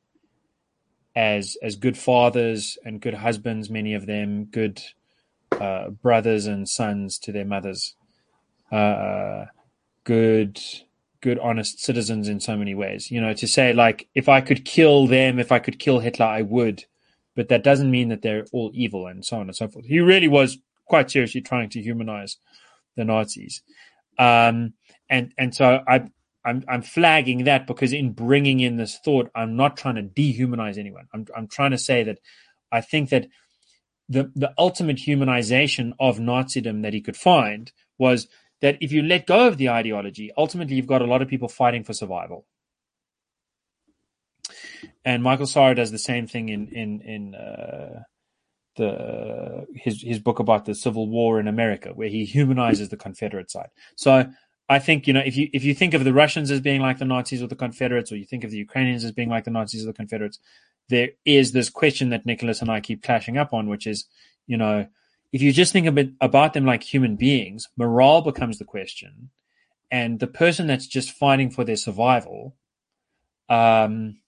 as as good fathers and good husbands, many of them good uh, brothers and sons to their mothers. Uh, good, good, honest citizens in so many ways. You know, to say, like, if I could kill them, if I could kill Hitler, I would. But that doesn't mean that they're all evil and so on and so forth. He really was quite seriously trying to humanize the Nazis. Um, and and so I, I'm I'm flagging that because in bringing in this thought, I'm not trying to dehumanize anyone. I'm I'm trying to say that I think that the the ultimate humanization of Nazism that he could find was that if you let go of the ideology, ultimately you've got a lot of people fighting for survival. And Michael Sara does the same thing in in in uh, the his his book about the Civil War in America, where he humanizes the Confederate side. So I think, you know, if you if you think of the Russians as being like the Nazis or the Confederates, or you think of the Ukrainians as being like the Nazis or the Confederates, there is this question that Nicholas and I keep clashing up on, which is, you know, if you just think a bit about them like human beings, morale becomes the question, and the person that's just fighting for their survival, um,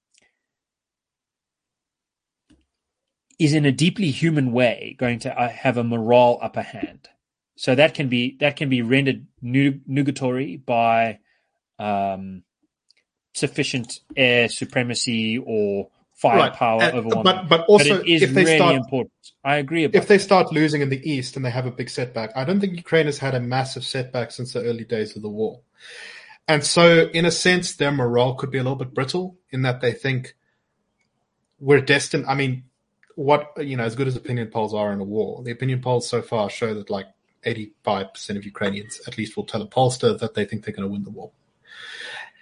is in a deeply human way going to have a moral upper hand. So that can be that can be rendered nugatory by um, sufficient air supremacy or firepower right. over one. But but also, but it is if they really start, important. I agree about if they that. start losing in the east and they have a big setback, I don't think Ukraine has had a massive setback since the early days of the war. And so, in a sense, their morale could be a little bit brittle in that they think we're destined. I mean, what, you know, as good as opinion polls are in a war, the opinion polls so far show that like eighty-five percent of Ukrainians at least will tell a pollster that they think they're going to win the war.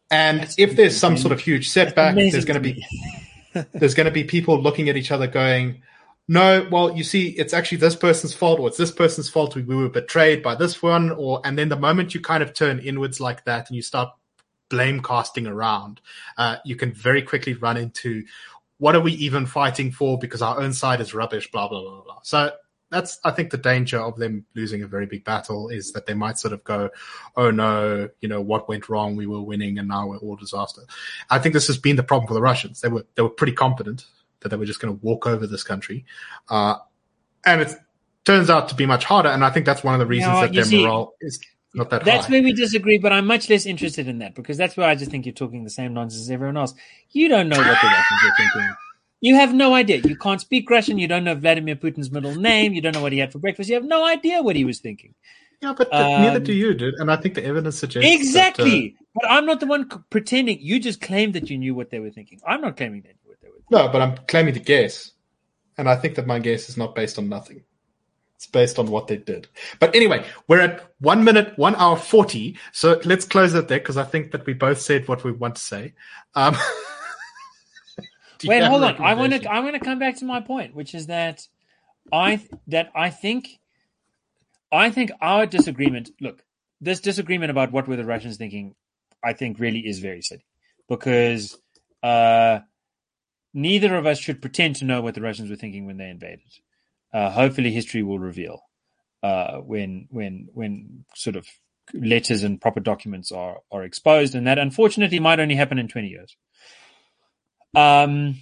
And That's if there's some sort of huge setback, there's going to to be there's going to be people looking at each other going, no, well, you see, it's actually this person's fault, or it's this person's fault. We, we were betrayed by this one, or and then the moment you kind of turn inwards like that and you start blame casting around, uh, you can very quickly run into what are we even fighting for because our own side is rubbish, blah blah blah blah. So that's, I think, the danger of them losing a very big battle is that they might sort of go, oh no, you know, what went wrong? We were winning and now we're all disaster. I think this has been the problem for the Russians. They were they were pretty confident that they were just going to walk over this country. Uh, and it turns out to be much harder. And I think that's one of the reasons No, that you their see, morale is not that That's high. where we disagree, but I'm much less interested in that because that's where I just think you're talking the same nonsense as everyone else. You don't know what the Russians are thinking. You have no idea. You can't speak Russian. You don't know Vladimir Putin's middle name. You don't know what he had for breakfast. You have no idea what he was thinking. Yeah, but, but Um, neither do you, dude. And I think the evidence suggests Exactly. That, uh, but I'm not the one c- pretending. You just claimed that you knew what they were thinking. I'm not claiming that you knew what they were thinking. no, but I'm claiming to guess. And I think that my guess is not based on nothing. It's based on what they did. But anyway, we're at one minute, one hour forty. So let's close it there because I think that we both said what we want to say. Um, do you Wait, have a hold on. I want recommendation? to. I want to come back to my point, which is that I that I think I think our disagreement. Look, this disagreement about what were the Russians thinking, I think, really is very silly because uh, neither of us should pretend to know what the Russians were thinking when they invaded. Uh, hopefully, history will reveal uh, when when when sort of letters and proper documents are are exposed, and that unfortunately might only happen in twenty years. Um,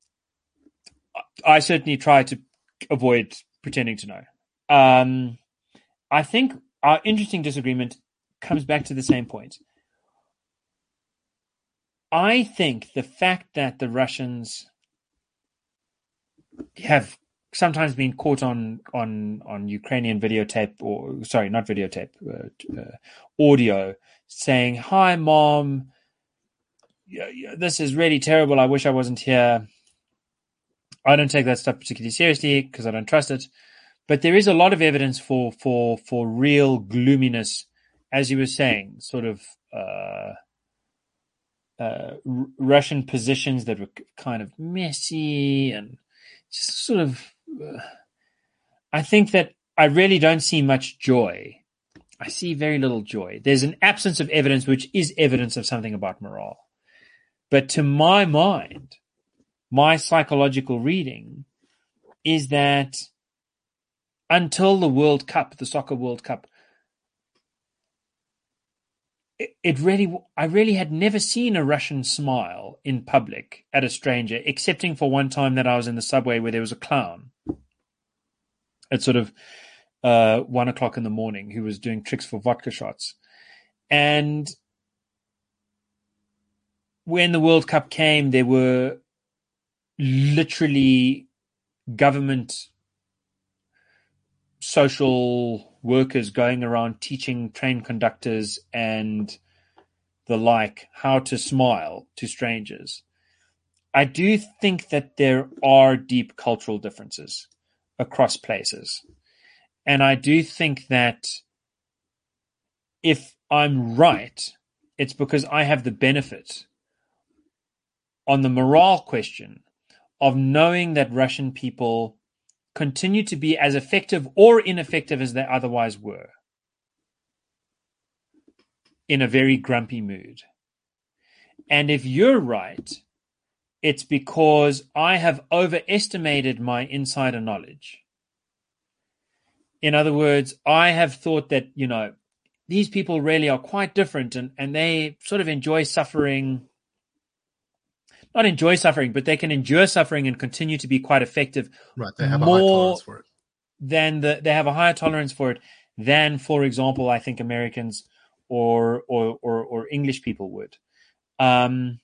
I certainly try to avoid pretending to know. Um, I think our interesting disagreement comes back to the same point. I think the fact that the Russians have sometimes been caught on on on Ukrainian videotape, or sorry, not videotape, uh, uh, audio, saying, "Hi, Mom. This is really terrible. I wish I wasn't here." I don't take that stuff particularly seriously because I don't trust it. But there is a lot of evidence for for for real gloominess, as you were saying, sort of uh, uh, R- Russian positions that were kind of messy and just sort of. Uh, I think that I really don't see much joy. I see very little joy. There's an absence of evidence, which is evidence of something about morale. But to my mind, my psychological reading is that until the World Cup, the Soccer World Cup, it, it really, I really had never seen a Russian smile in public at a stranger, excepting for one time that I was in the subway where there was a clown at sort of uh, one o'clock in the morning who was doing tricks for vodka shots. And when the World Cup came, there were literally government social workers going around teaching train conductors and the like how to smile to strangers. I do think that there are deep cultural differences across places. And I do think that if I'm right, it's because I have the benefit on the morale question of knowing that Russian people continue to be as effective or ineffective as they otherwise were in a very grumpy mood. And if you're right, it's because I have overestimated my insider knowledge. In other words, I have thought that, you know, these people really are quite different and, and they sort of enjoy suffering. Not enjoy suffering, but they can endure suffering and continue to be quite effective. Right, they have a high tolerance for it. Than the, they have a higher tolerance for it than, for example, I think Americans or or or, or English people would. Um,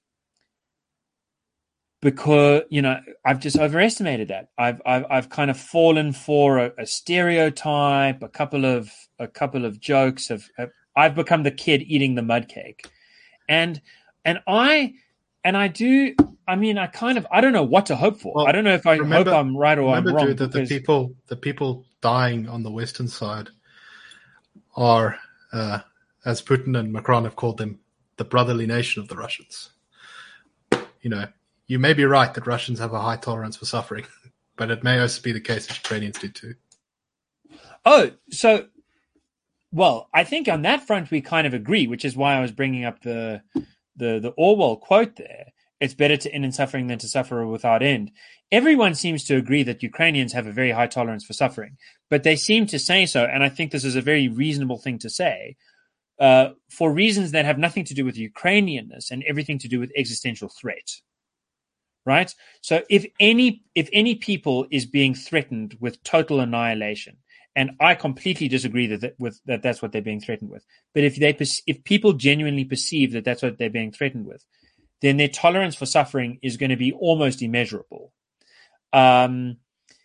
because, you know, I've just overestimated that. I've I've I've kind of fallen for a, a stereotype, a couple of a couple of jokes of, of I've become the kid eating the mud cake. And and I And I do, I mean, I kind of, I don't know what to hope for. Well, I don't know if I remember, hope I'm right or remember, I'm wrong. Dude, that because... the people, the people dying on the Western side are, uh, as Putin and Macron have called them, the brotherly nation of the Russians. You know, you may be right that Russians have a high tolerance for suffering, but it may also be the case that Ukrainians do too. Oh, so, well, I think on that front we kind of agree, which is why I was bringing up the the the Orwell quote there. It's better to end in suffering than to suffer without end. Everyone seems to agree that Ukrainians have a very high tolerance for suffering, but they seem to say so, and I think this is a very reasonable thing to say, uh, for reasons that have nothing to do with Ukrainianness and everything to do with existential threat. Right? So if any if any people is being threatened with total annihilation, and I completely disagree that, that with that that's what they're being threatened with, but if they if people genuinely perceive that that's what they're being threatened with, then their tolerance for suffering is going to be almost immeasurable. Um,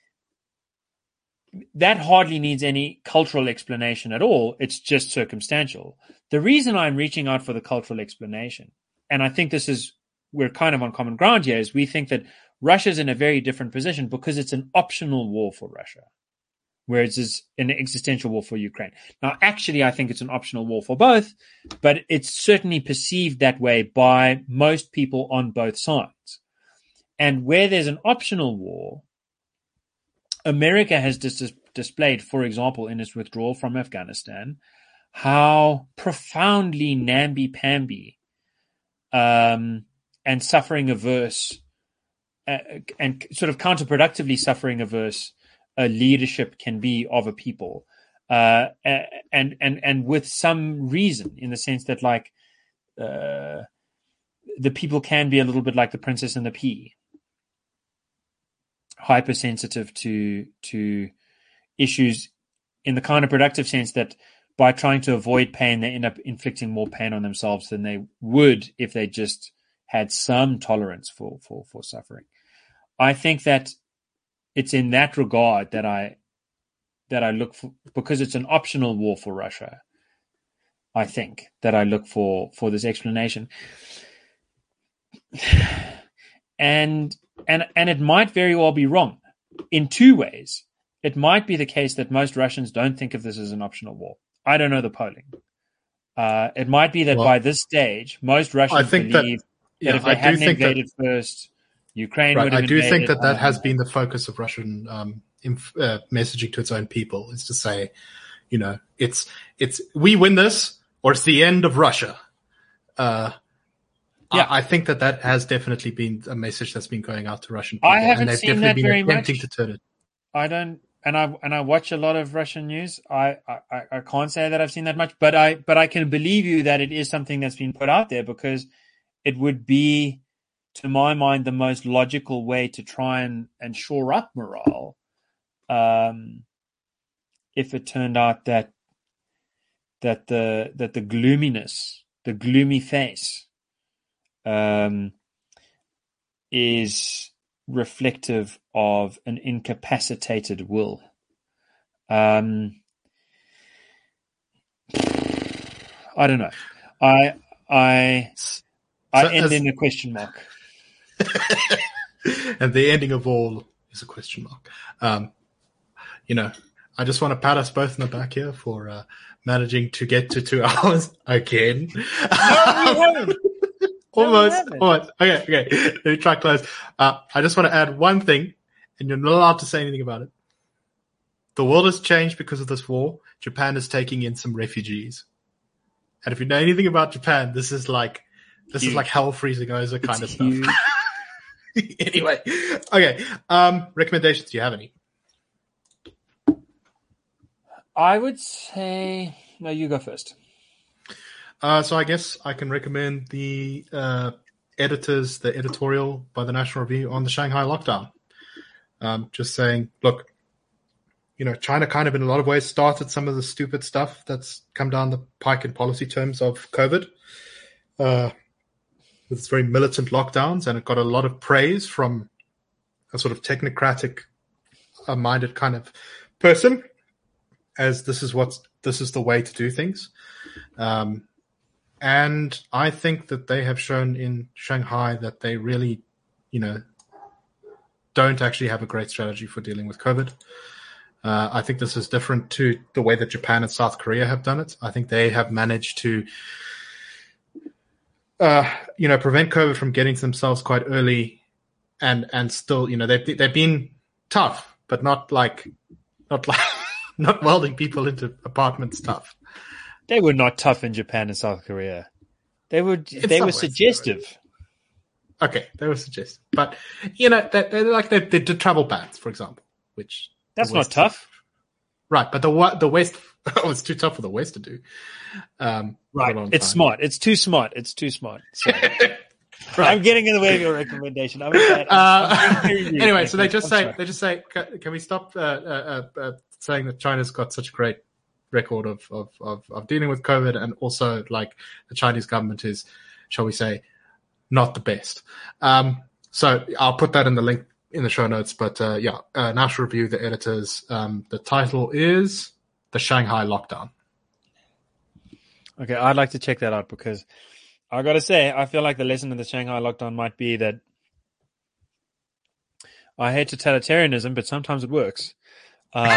that hardly needs any cultural explanation at all. It's just circumstantial. The reason I'm reaching out for the cultural explanation, and I think this is, we're kind of on common ground here, is we think that Russia's in a very different position because it's an optional war for Russia, whereas it's an existential war for Ukraine. Now, actually, I think it's an optional war for both, but it's certainly perceived that way by most people on both sides. And where there's an optional war, America has dis- displayed, for example, in its withdrawal from Afghanistan, how profoundly namby-pamby um, and suffering averse uh, and sort of counterproductively suffering averse a leadership can be of a people, uh, and and and with some reason, in the sense that, like, uh, the people can be a little bit like the Princess and the Pea, hypersensitive to to issues in the counterproductive sense that by trying to avoid pain, they end up inflicting more pain on themselves than they would if they just had some tolerance for for for suffering. I think that it's in that regard that I that I look for, because it's an optional war for Russia. I think that I look for for this explanation, and and and it might very well be wrong in two ways. It might be the case that most Russians don't think of this as an optional war. I don't know the polling. Uh, it might be that well, by this stage, most Russians believe that, yeah, that if they I hadn't invaded that, first, Ukraine right, would have I do invaded. think that that has been the focus of Russian um, inf- uh, messaging to its own people, is to say, you know, it's it's we win this or it's the end of Russia. Uh, yeah. I, I think that that has definitely been a message that's been going out to Russian people. I haven't and they've seen definitely that been very attempting much. to turn it. I don't, and I and I watch a lot of Russian news. I, I I can't say that I've seen that much, but I but I can believe you that it is something that's been put out there, because it would be, to my mind, the most logical way to try and, and shore up morale. Um, if it turned out that that the that the gloominess, the gloomy face, um, is reflective of an incapacitated will. Um, I don't know. I I I so end as, in a question mark. And the ending of all is a question mark. Um, you know, I just want to pat us both in the back here for uh, managing to get to two hours again. No, we haven't. Almost. No, almost. Okay, okay. Let me try close. Uh, I just want to add one thing, and you're not allowed to say anything about it. The world has changed because of this war. Japan is taking in some refugees. And if you know anything about Japan, this is like this huge. is like hell freezing over kind it's of huge. stuff. Anyway, okay. Um, recommendations? Do you have any? I would say no. You go first. Uh, so I guess I can recommend the uh, editors, the editorial by the National Review on the Shanghai lockdown. Um, just saying, look, you know, China kind of in a lot of ways started some of the stupid stuff that's come down the pike in policy terms of COVID, uh, with its very militant lockdowns, and it got a lot of praise from a sort of technocratic uh, minded kind of person, as this is what's this is the way to do things. Um, And I think that they have shown in Shanghai that they really, you know, don't actually have a great strategy for dealing with COVID. Uh, I think this is different to the way that Japan and South Korea have done it. I think they have managed to uh, you know, prevent COVID from getting to themselves quite early, and and still, you know, they've they've been tough, but not like not like not welding people into apartments tough. They were not tough in Japan and South Korea. They were In they some were ways, suggestive. Okay, they were suggestive, but you know, they, they like they, they did travel bans, for example, which That's the not West- tough. right? But the the West, oh, it's too tough for the West to do. Um, for a Right. long It's time. smart. It's too smart. It's too smart. So, Right. I'm getting in the way of your recommendation. I'm bad. Uh, I'm very rude. anyway, so they Thank you. just I'm say sorry. they just say, can, can we stop uh, uh, uh, saying that China's got such a great record of, of, of, of dealing with COVID, and also like the Chinese government is, shall we say, not the best. Um, so I'll put that in the link in the show notes. But uh, yeah, uh, National Review, the editors. Um, the title is The Shanghai Lockdown. Okay, I'd like to check that out because I got to say, I feel like the lesson of the Shanghai lockdown might be that I hate totalitarianism, but sometimes it works. Um,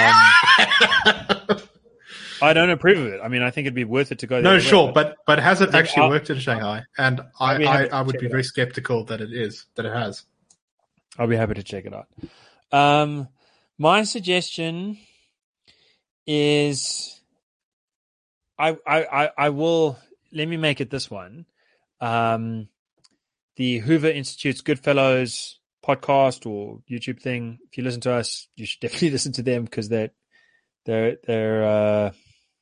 I don't approve of it. I mean, I think it'd be worth it to go there. No, sure, but but has it Then actually I'll- worked in Shanghai? And I, I'll be I, happy to I would check be it very out. skeptical that it is, that it has. I'll be happy to check it out. Um, my suggestion is I, I, I, I will, let me make it this one. Um, the Hoover Institute's Goodfellows podcast or YouTube thing. If you listen to us, you should definitely listen to them because they're, they're, they're, uh,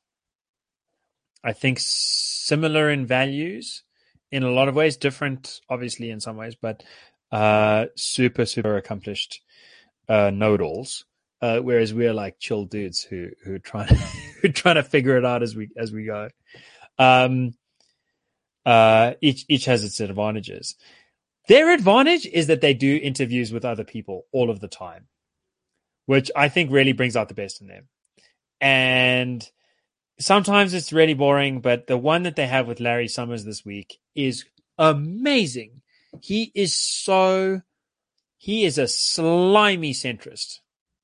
I think similar in values in a lot of ways, different obviously in some ways, but uh, super, super accomplished uh, know-it-alls. Uh, whereas we're like chill dudes who who are trying who are trying to figure it out as we as we go. Um, uh, each each has its advantages. Their advantage is that they do interviews with other people all of the time, which I think really brings out the best in them. And sometimes it's really boring, but the one that they have with Larry Summers this week is amazing. He is so, he is a slimy centrist.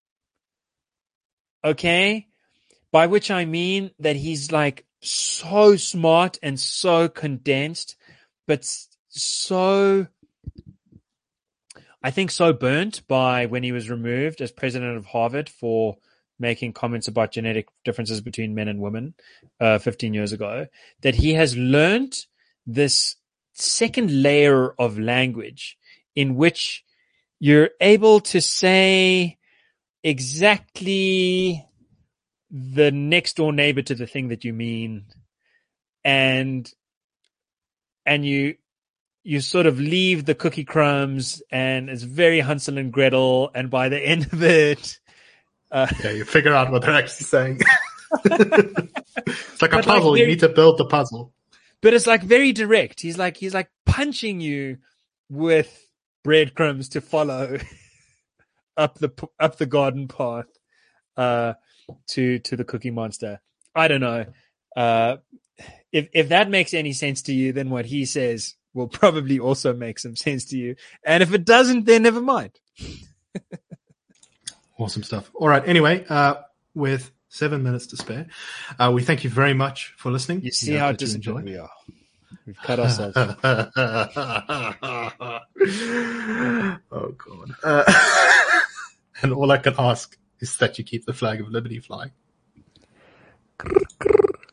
Okay? By which I mean that he's like so smart and so condensed, but so, I think so burnt by when he was removed as president of Harvard for making comments about genetic differences between men and women uh, fifteen years ago, that he has learned this second layer of language in which you're able to say exactly the next door neighbor to the thing that you mean, and and you you sort of leave the cookie crumbs, and it's very Hansel and Gretel, and by the end of it, Uh, Yeah, you figure out what they're actually saying. It's like a But, like, puzzle. You very- need to build the puzzle. but it's like very direct. He's like he's like punching you with breadcrumbs to follow up the up the garden path uh, to to the Cookie Monster. I don't know uh, if if that makes any sense to you. Then what he says will probably also make some sense to you. And if it doesn't, then never mind. Awesome stuff. All right. Anyway, uh, with seven minutes to spare, uh, we thank you very much for listening. You see We hope how that you disciplined enjoyed. we are. We've cut ourselves. Oh God! Uh, and all I can ask is that you keep the flag of liberty flying.